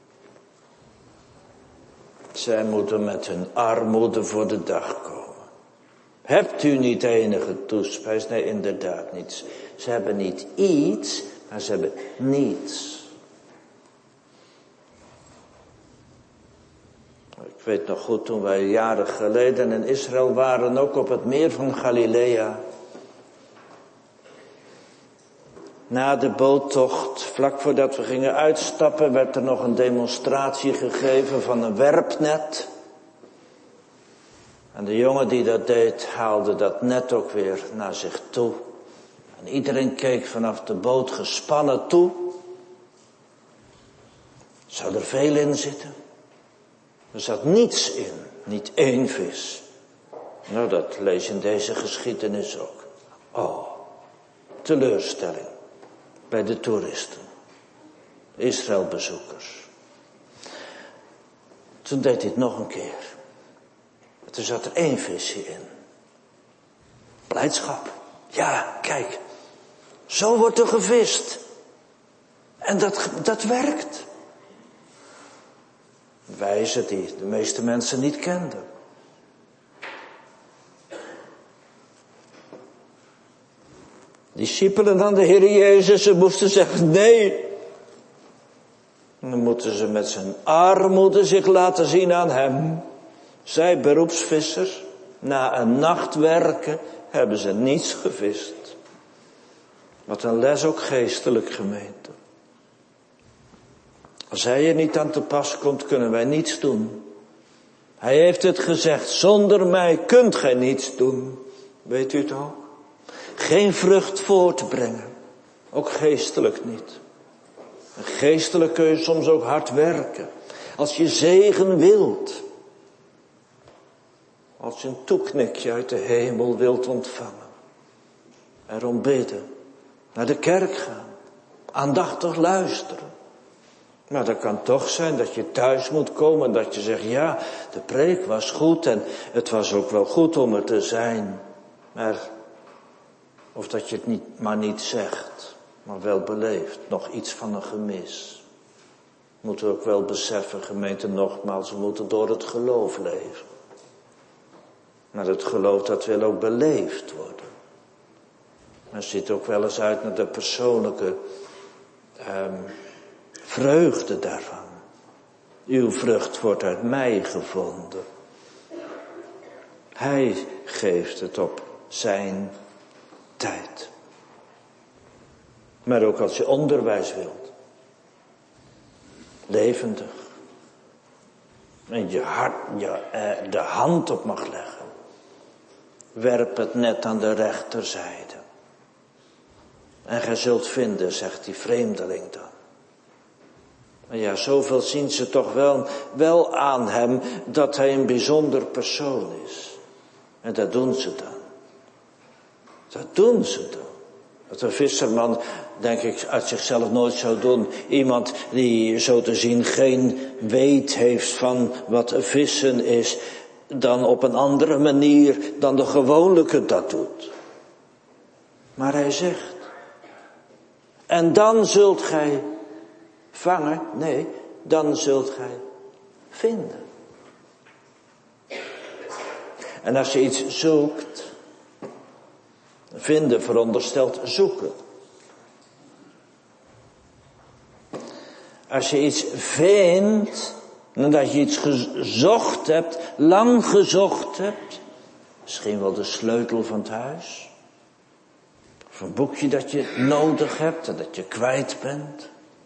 Speaker 2: Zij moeten met hun armoede voor de dag komen. Hebt u niet enige toespijs? Nee, inderdaad niets. Ze hebben niet iets, maar ze hebben niets. Ik weet nog goed, toen wij jaren geleden in Israël waren, ook op het meer van Galilea. Na de boottocht, vlak voordat we gingen uitstappen, werd er nog een demonstratie gegeven van een werpnet. En de jongen die dat deed, haalde dat net ook weer naar zich toe. En iedereen keek vanaf de boot gespannen toe. Zou er veel in zitten? Er zat niets in, niet één vis. Nou, dat lees je in deze geschiedenis ook. Oh, teleurstelling bij de toeristen, Israëlbezoekers. Toen deed hij het nog een keer. Toen zat er één visje in. Blijdschap. Ja, kijk. Zo wordt er gevist. En dat, dat werkt. Wijze die de meeste mensen niet kenden. Discipelen van de Heer Jezus, ze moesten zeggen nee. Dan moeten ze met zijn armoede zich laten zien aan hem. Zij beroepsvissers, na een nacht werken, hebben ze niets gevist. Wat een les ook geestelijk, gemeente. Als hij er niet aan te pas komt, kunnen wij niets doen. Hij heeft het gezegd, zonder mij kunt gij niets doen. Weet u het ook? Geen vrucht voortbrengen. Ook geestelijk niet. En geestelijk kun je soms ook hard werken. Als je zegen wilt. Als je een toeknikje uit de hemel wilt ontvangen. Erom bidden. Naar de kerk gaan. Aandachtig luisteren. Maar dat kan toch zijn dat je thuis moet komen en dat je zegt, ja, de preek was goed en het was ook wel goed om er te zijn. Maar, of dat je het niet, maar niet zegt, maar wel beleeft. Nog iets van een gemis. Moeten we ook wel beseffen, gemeente, nogmaals, we moeten door het geloof leven. Maar het geloof, dat wil ook beleefd worden. Men ziet ook wel eens uit naar de persoonlijke um, vreugde daarvan. Uw vrucht wordt uit mij gevonden. Hij geeft het op zijn tijd. Maar ook als je onderwijs wilt. Levendig. En je hart, je, eh, de hand op mag leggen. Werp het net aan de rechterzijde. En gij zult vinden, zegt die vreemdeling dan. Maar ja, zoveel zien ze toch wel, wel aan hem dat hij een bijzonder persoon is. En dat doen ze dan. Dat doen ze dan. Dat een visserman, denk ik, uit zichzelf nooit zou doen. Iemand die zo te zien geen weet heeft van wat vissen is, dan op een andere manier dan de gewone dat doet. Maar hij zegt, en dan zult gij vangen, nee, dan zult gij vinden. En als je iets zoekt, vinden veronderstelt zoeken. Als je iets vindt, nadat je iets gezocht hebt, lang gezocht hebt, misschien wel de sleutel van het huis, of een boekje dat je nodig hebt en dat je kwijt bent,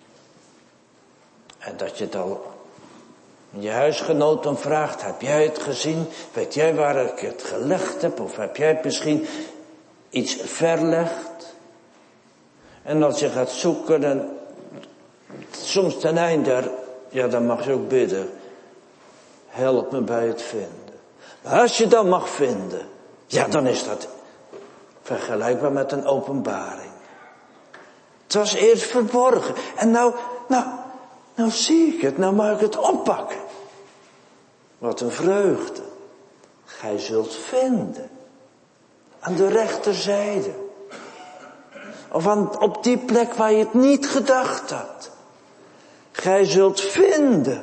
Speaker 2: en dat je het al je huisgenoot dan vraagt, heb jij het gezien? Weet jij waar ik het gelegd heb? Of heb jij het misschien iets verlegd? En als je gaat zoeken, dan soms ten einde, ja, dan mag je ook bidden. Help me bij het vinden. Maar als je dan mag vinden, ja, dan is dat vergelijkbaar met een openbaring. Het was eerst verborgen. En nou, nou, nou zie ik het, nou mag ik het oppakken. Wat een vreugde. Gij zult vinden. Aan de rechterzijde. Of aan, op die plek waar je het niet gedacht had. Gij zult vinden.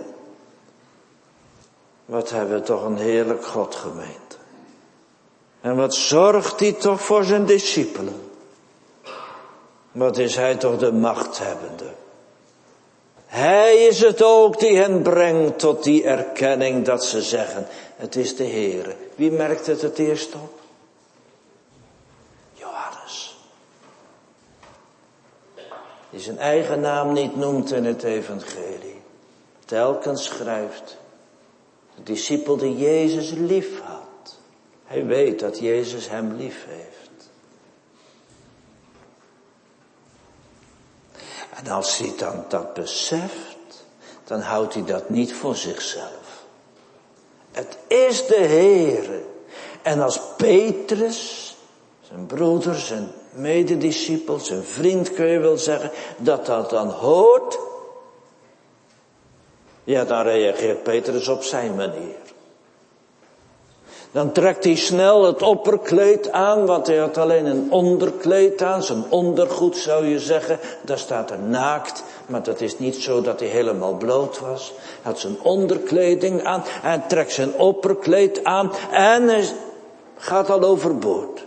Speaker 2: Wat hebben we toch een heerlijk God, gemeente. En wat zorgt hij toch voor zijn discipelen. Wat is hij toch de machthebbende. Hij is het ook die hen brengt tot die erkenning dat ze zeggen, het is de Heere. Wie merkt het het eerst op? Johannes. Die zijn eigen naam niet noemt in het evangelie. Telkens schrijft, de discipel die Jezus lief had. Hij weet dat Jezus hem lief heeft. En als hij dan dat beseft, dan houdt hij dat niet voor zichzelf. Het is de Heere. En als Petrus, zijn broeder, zijn medediscipel, zijn vriend kun je wel zeggen, dat dat dan hoort, ja, dan reageert Petrus op zijn manier. Dan trekt hij snel het opperkleed aan, want hij had alleen een onderkleed aan. Zijn ondergoed zou je zeggen, daar staat er naakt. Maar dat is niet zo dat hij helemaal bloot was. Hij had zijn onderkleding aan, hij trekt zijn opperkleed aan en hij gaat al overboord.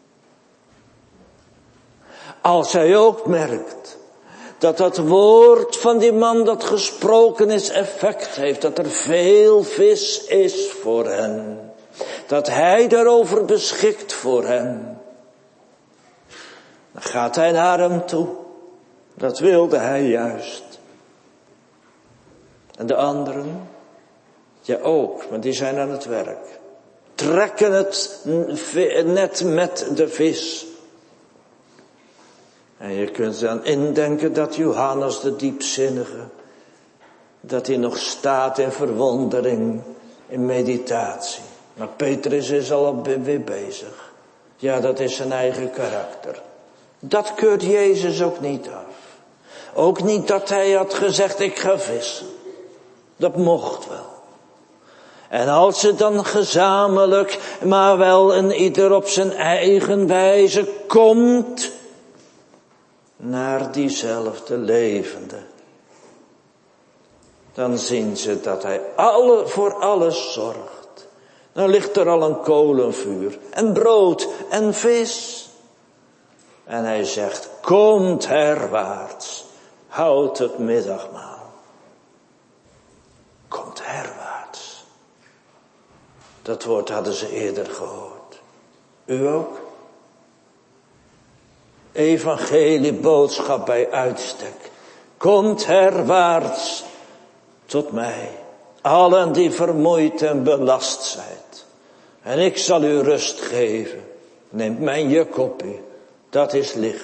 Speaker 2: Als hij ook merkt dat dat woord van die man dat gesproken is effect heeft, dat er veel vis is voor hen. Dat hij daarover beschikt voor hen. Dan gaat hij naar hem toe. Dat wilde hij juist. En de anderen? Ja ook, maar die zijn aan het werk. Trekken het net met de vis. En je kunt dan indenken dat Johannes de diepzinnige, dat hij nog staat in verwondering, in meditatie. Maar Petrus is al weer bezig. Ja, dat is zijn eigen karakter. Dat keurt Jezus ook niet af. Ook niet dat hij had gezegd, ik ga vissen. Dat mocht wel. En als ze dan gezamenlijk, maar wel een ieder op zijn eigen wijze komt naar diezelfde levende, dan zien ze dat hij alle, voor alles zorgt. Dan ligt er al een kolenvuur en brood en vis. En hij zegt, komt herwaarts, houd het middagmaal. Komt herwaarts. Dat woord hadden ze eerder gehoord. U ook? Evangelie, boodschap bij uitstek. Komt herwaarts tot mij. Allen die vermoeid en belast zijn. En ik zal u rust geven. Neemt mijn juk op u. Dat is licht.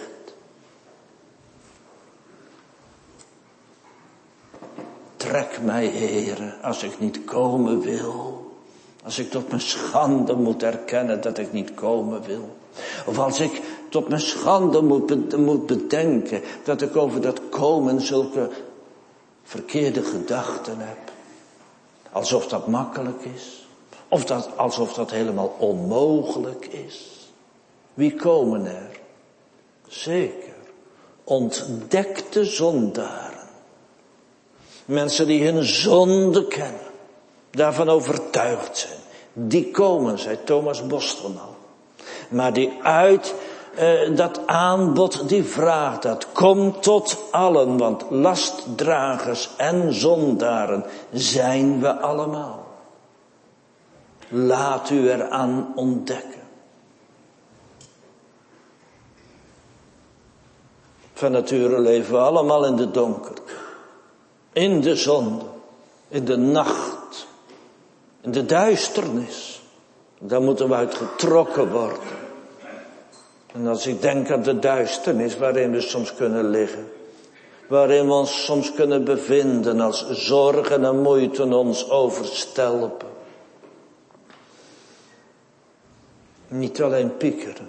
Speaker 2: Trek mij, Heere, als ik niet komen wil. Als ik tot mijn schande moet erkennen dat ik niet komen wil. Of als ik tot mijn schande moet, moet bedenken dat ik over dat komen zulke verkeerde gedachten heb. Alsof dat makkelijk is. Of dat, alsof dat helemaal onmogelijk is. Wie komen er? Zeker. Ontdekte zondaren. Mensen die hun zonde kennen. Daarvan overtuigd zijn. Die komen, zei Thomas Boston al. Maar die uit uh, dat aanbod, die vraagt dat. Kom tot allen, want lastdragers en zondaren zijn we allemaal. Laat u eraan ontdekken. Van nature leven we allemaal in de donker. In de zonde. In de nacht. In de duisternis. Daar moeten we uit getrokken worden. En als ik denk aan de duisternis waarin we soms kunnen liggen. Waarin we ons soms kunnen bevinden als zorgen en moeite ons overstelpen. Niet alleen piekeren.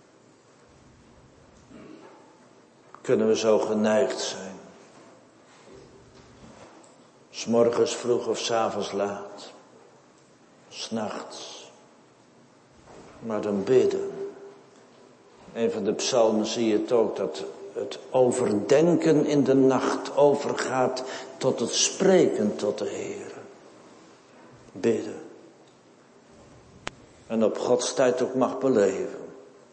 Speaker 2: Kunnen we zo geneigd zijn. 'S morgens vroeg of 's avonds laat. 'S nachts. Maar dan bidden. Een van de psalmen zie je het ook, dat het overdenken in de nacht overgaat tot het spreken tot de Heer. Bidden. En op Gods tijd ook mag beleven.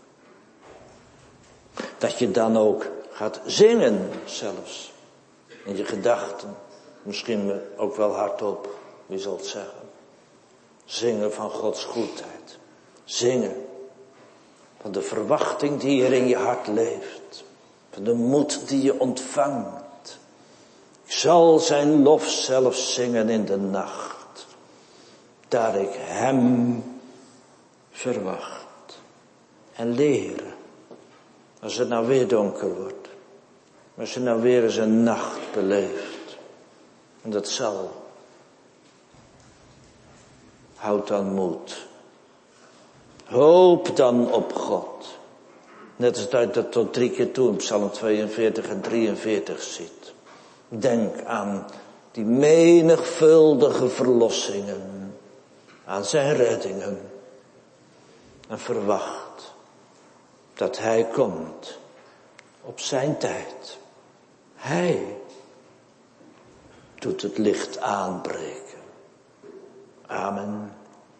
Speaker 2: Dat je dan ook gaat zingen zelfs. In je gedachten. Misschien ook wel hardop. Wie zal het zeggen. Zingen van Gods goedheid. Zingen. Van de verwachting die er in je hart leeft. Van de moed die je ontvangt. Ik zal zijn lof zelf zingen in de nacht. Daar ik hem verwacht. En leren. Als het nou weer donker wordt. Als je nou weer eens een nacht beleeft. En dat zal. Houd dan moed. Hoop dan op God. Net als dat je dat tot drie keer toe in Psalm tweeënveertig en drieënveertig ziet. Denk aan die menigvuldige verlossingen. Aan zijn reddingen. En verwacht dat hij komt op zijn tijd. Hij doet het licht aanbreken. Amen.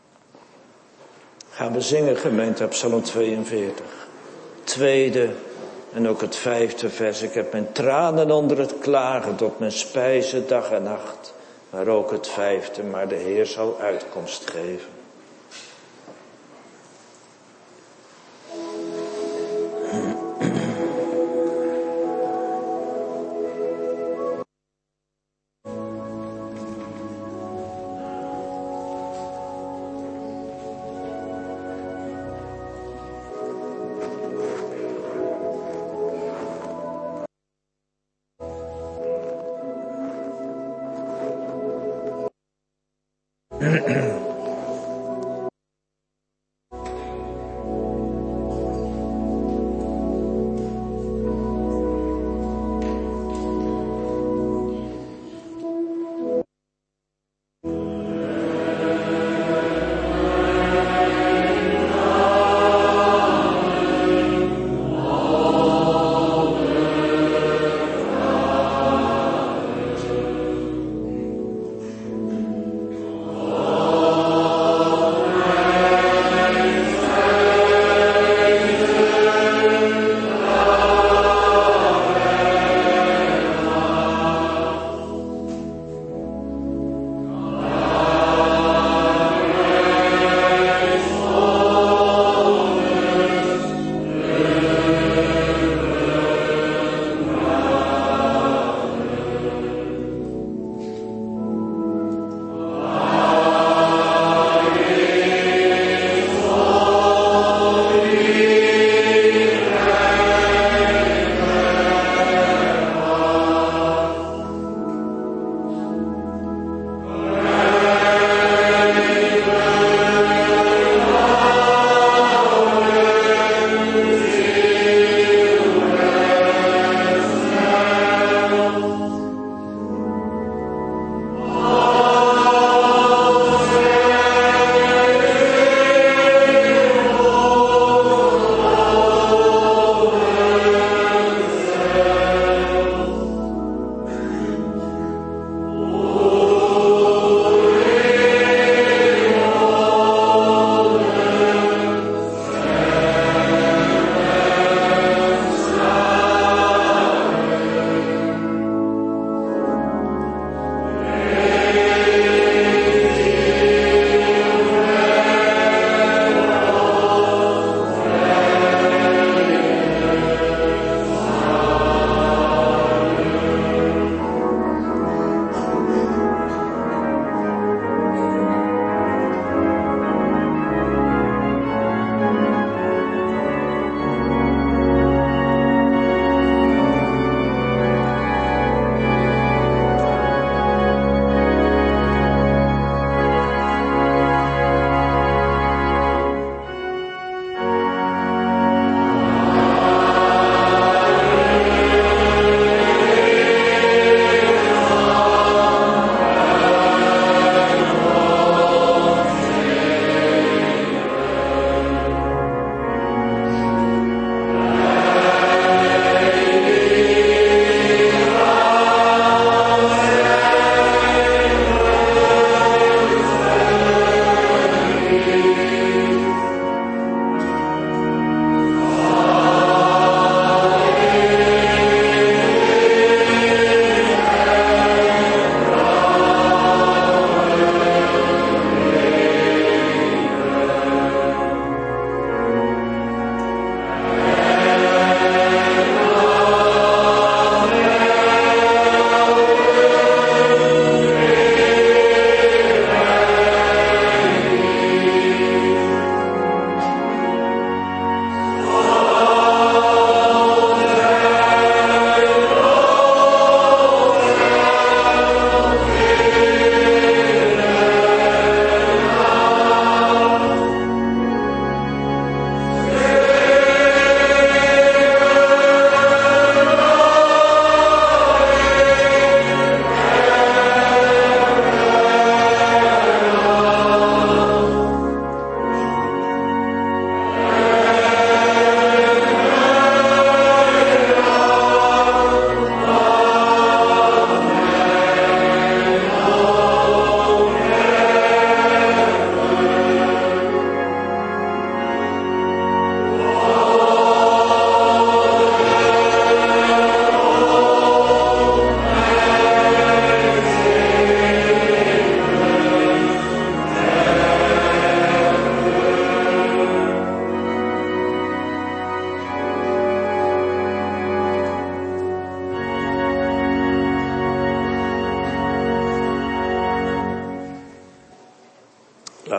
Speaker 2: Gaan we zingen, gemeente, op Psalm tweeënveertig. Tweede en ook het vijfde vers. Ik heb mijn tranen onder het klagen tot mijn spijzen dag en nacht. Maar ook het vijfde, maar de Heer zal uitkomst geven.
Speaker 3: Oh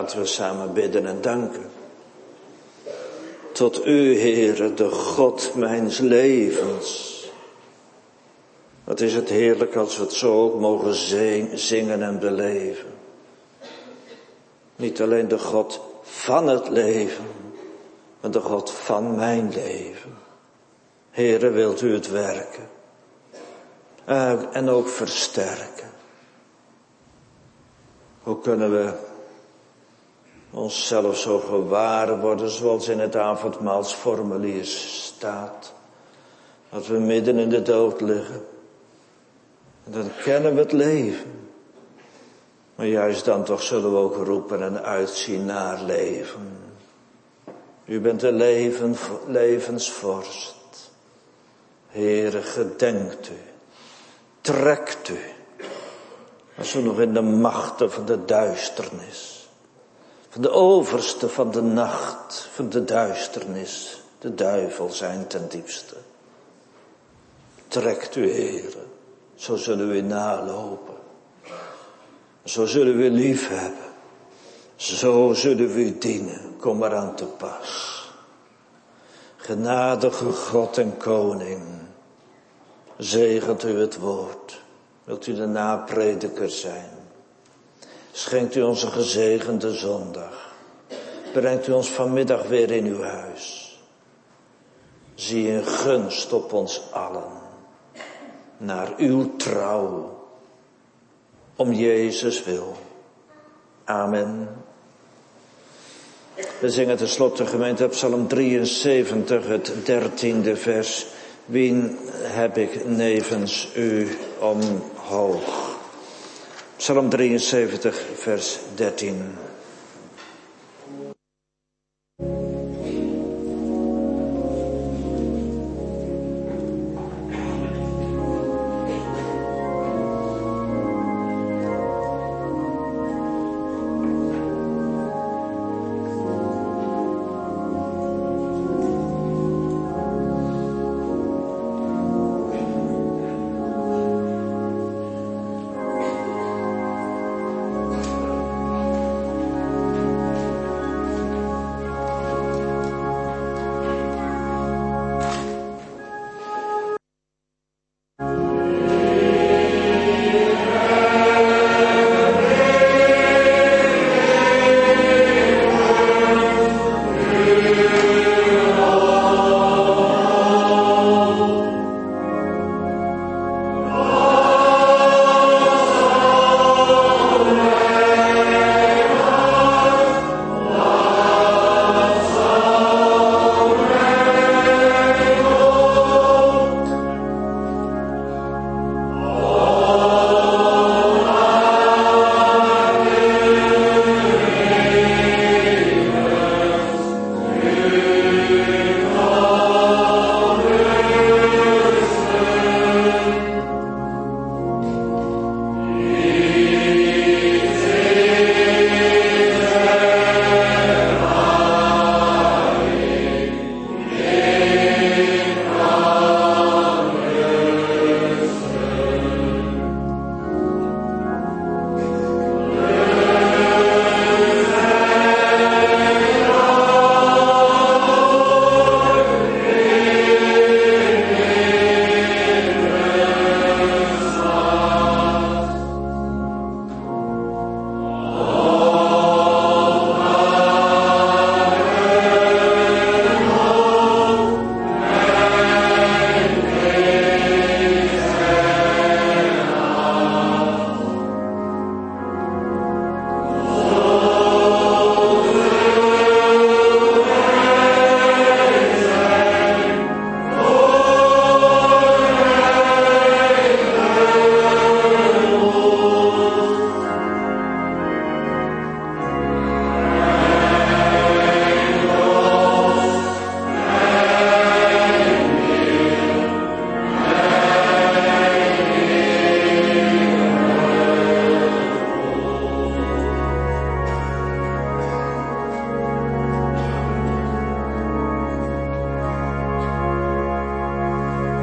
Speaker 2: Laten we samen bidden en danken. Tot u, Heere, de God mijns levens. Wat is het heerlijk als we het zo ook mogen zingen en beleven. Niet alleen de God van het leven, maar de God van mijn leven. Heere, wilt u het werken en ook versterken. Hoe kunnen we onszelf zo gewaar worden zoals in het avondmaalsformulier staat. Dat we midden in de dood liggen. En dan kennen we het leven. Maar juist dan toch zullen we ook roepen en uitzien naar leven. U bent de leven, levensvorst. Heere, gedenkt u. Trekt u. Als we nog in de machten van de duisternis. Van de overste van de nacht. Van de duisternis. De duivel zijn ten diepste. Trekt u, Heere. Zo zullen we u nalopen. Zo zullen we u lief hebben. Zo zullen we u dienen. Kom maar aan te pas. Genadige God en Koning. Zegent u het woord. Wilt u de naprediker zijn. Schenkt u ons een gezegende zondag. Brengt u ons vanmiddag weer in uw huis. Zie in gunst op ons allen. Naar uw trouw. Om Jezus wil. Amen. We zingen tenslotte gemeente Psalm drieënzeventig, het dertiende vers. Wien heb ik nevens u omhoog. Psalm drieënzeventig, vers dertien.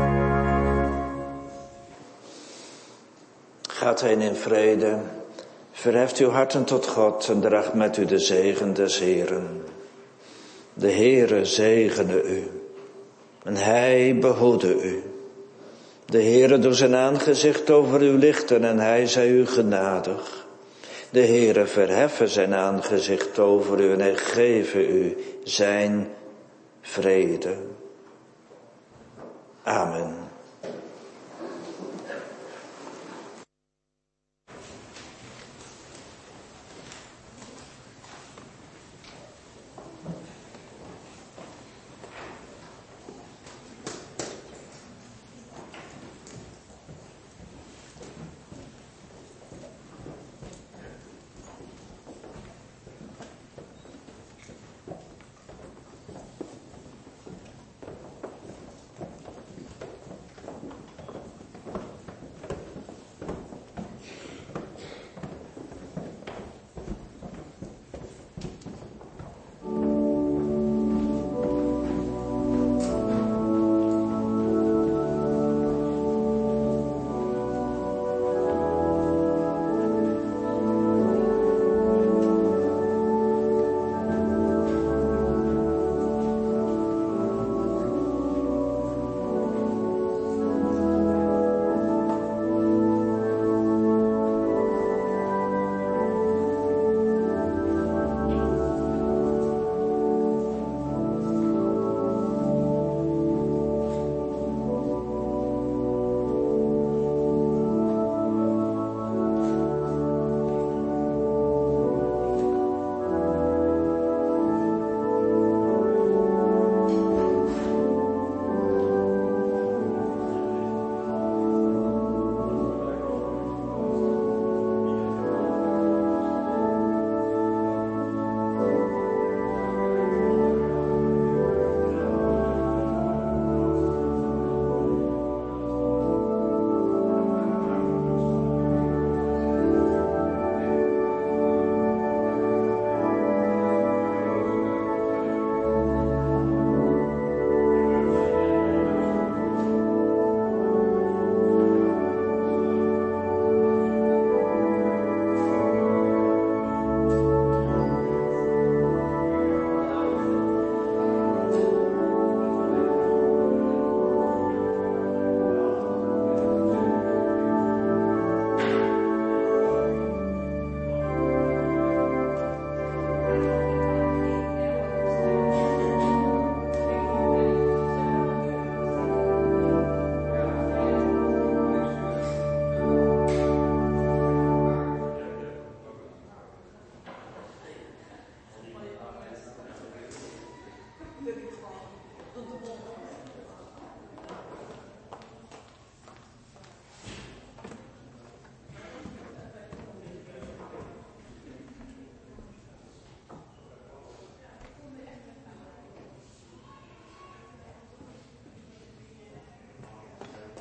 Speaker 2: Gaat heen in vrede. Verheft uw harten tot God en draagt met u de zegen des Heeren. De Heere zegene u en hij behoede u. De Heere doet zijn aangezicht over u lichten en hij zij u genadig. De Heere verheffen zijn aangezicht over u en hij geven u zijn vrede. Amen.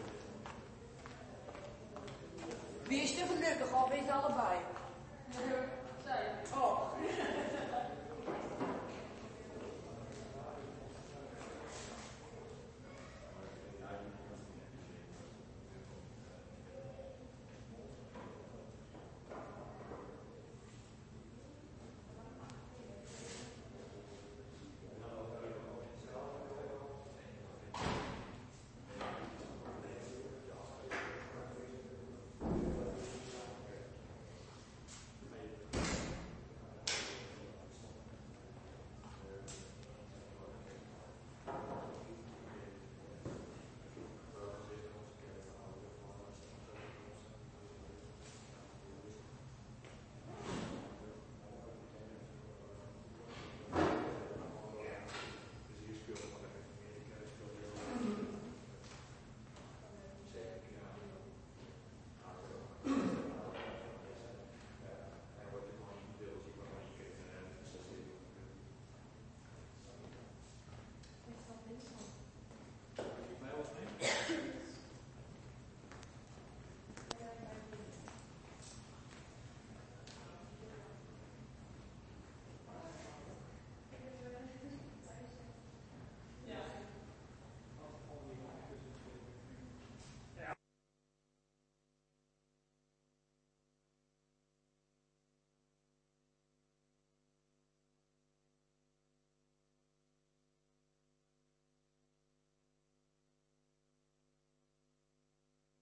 Speaker 3: Wie is er gelukkig al? Weet allebei.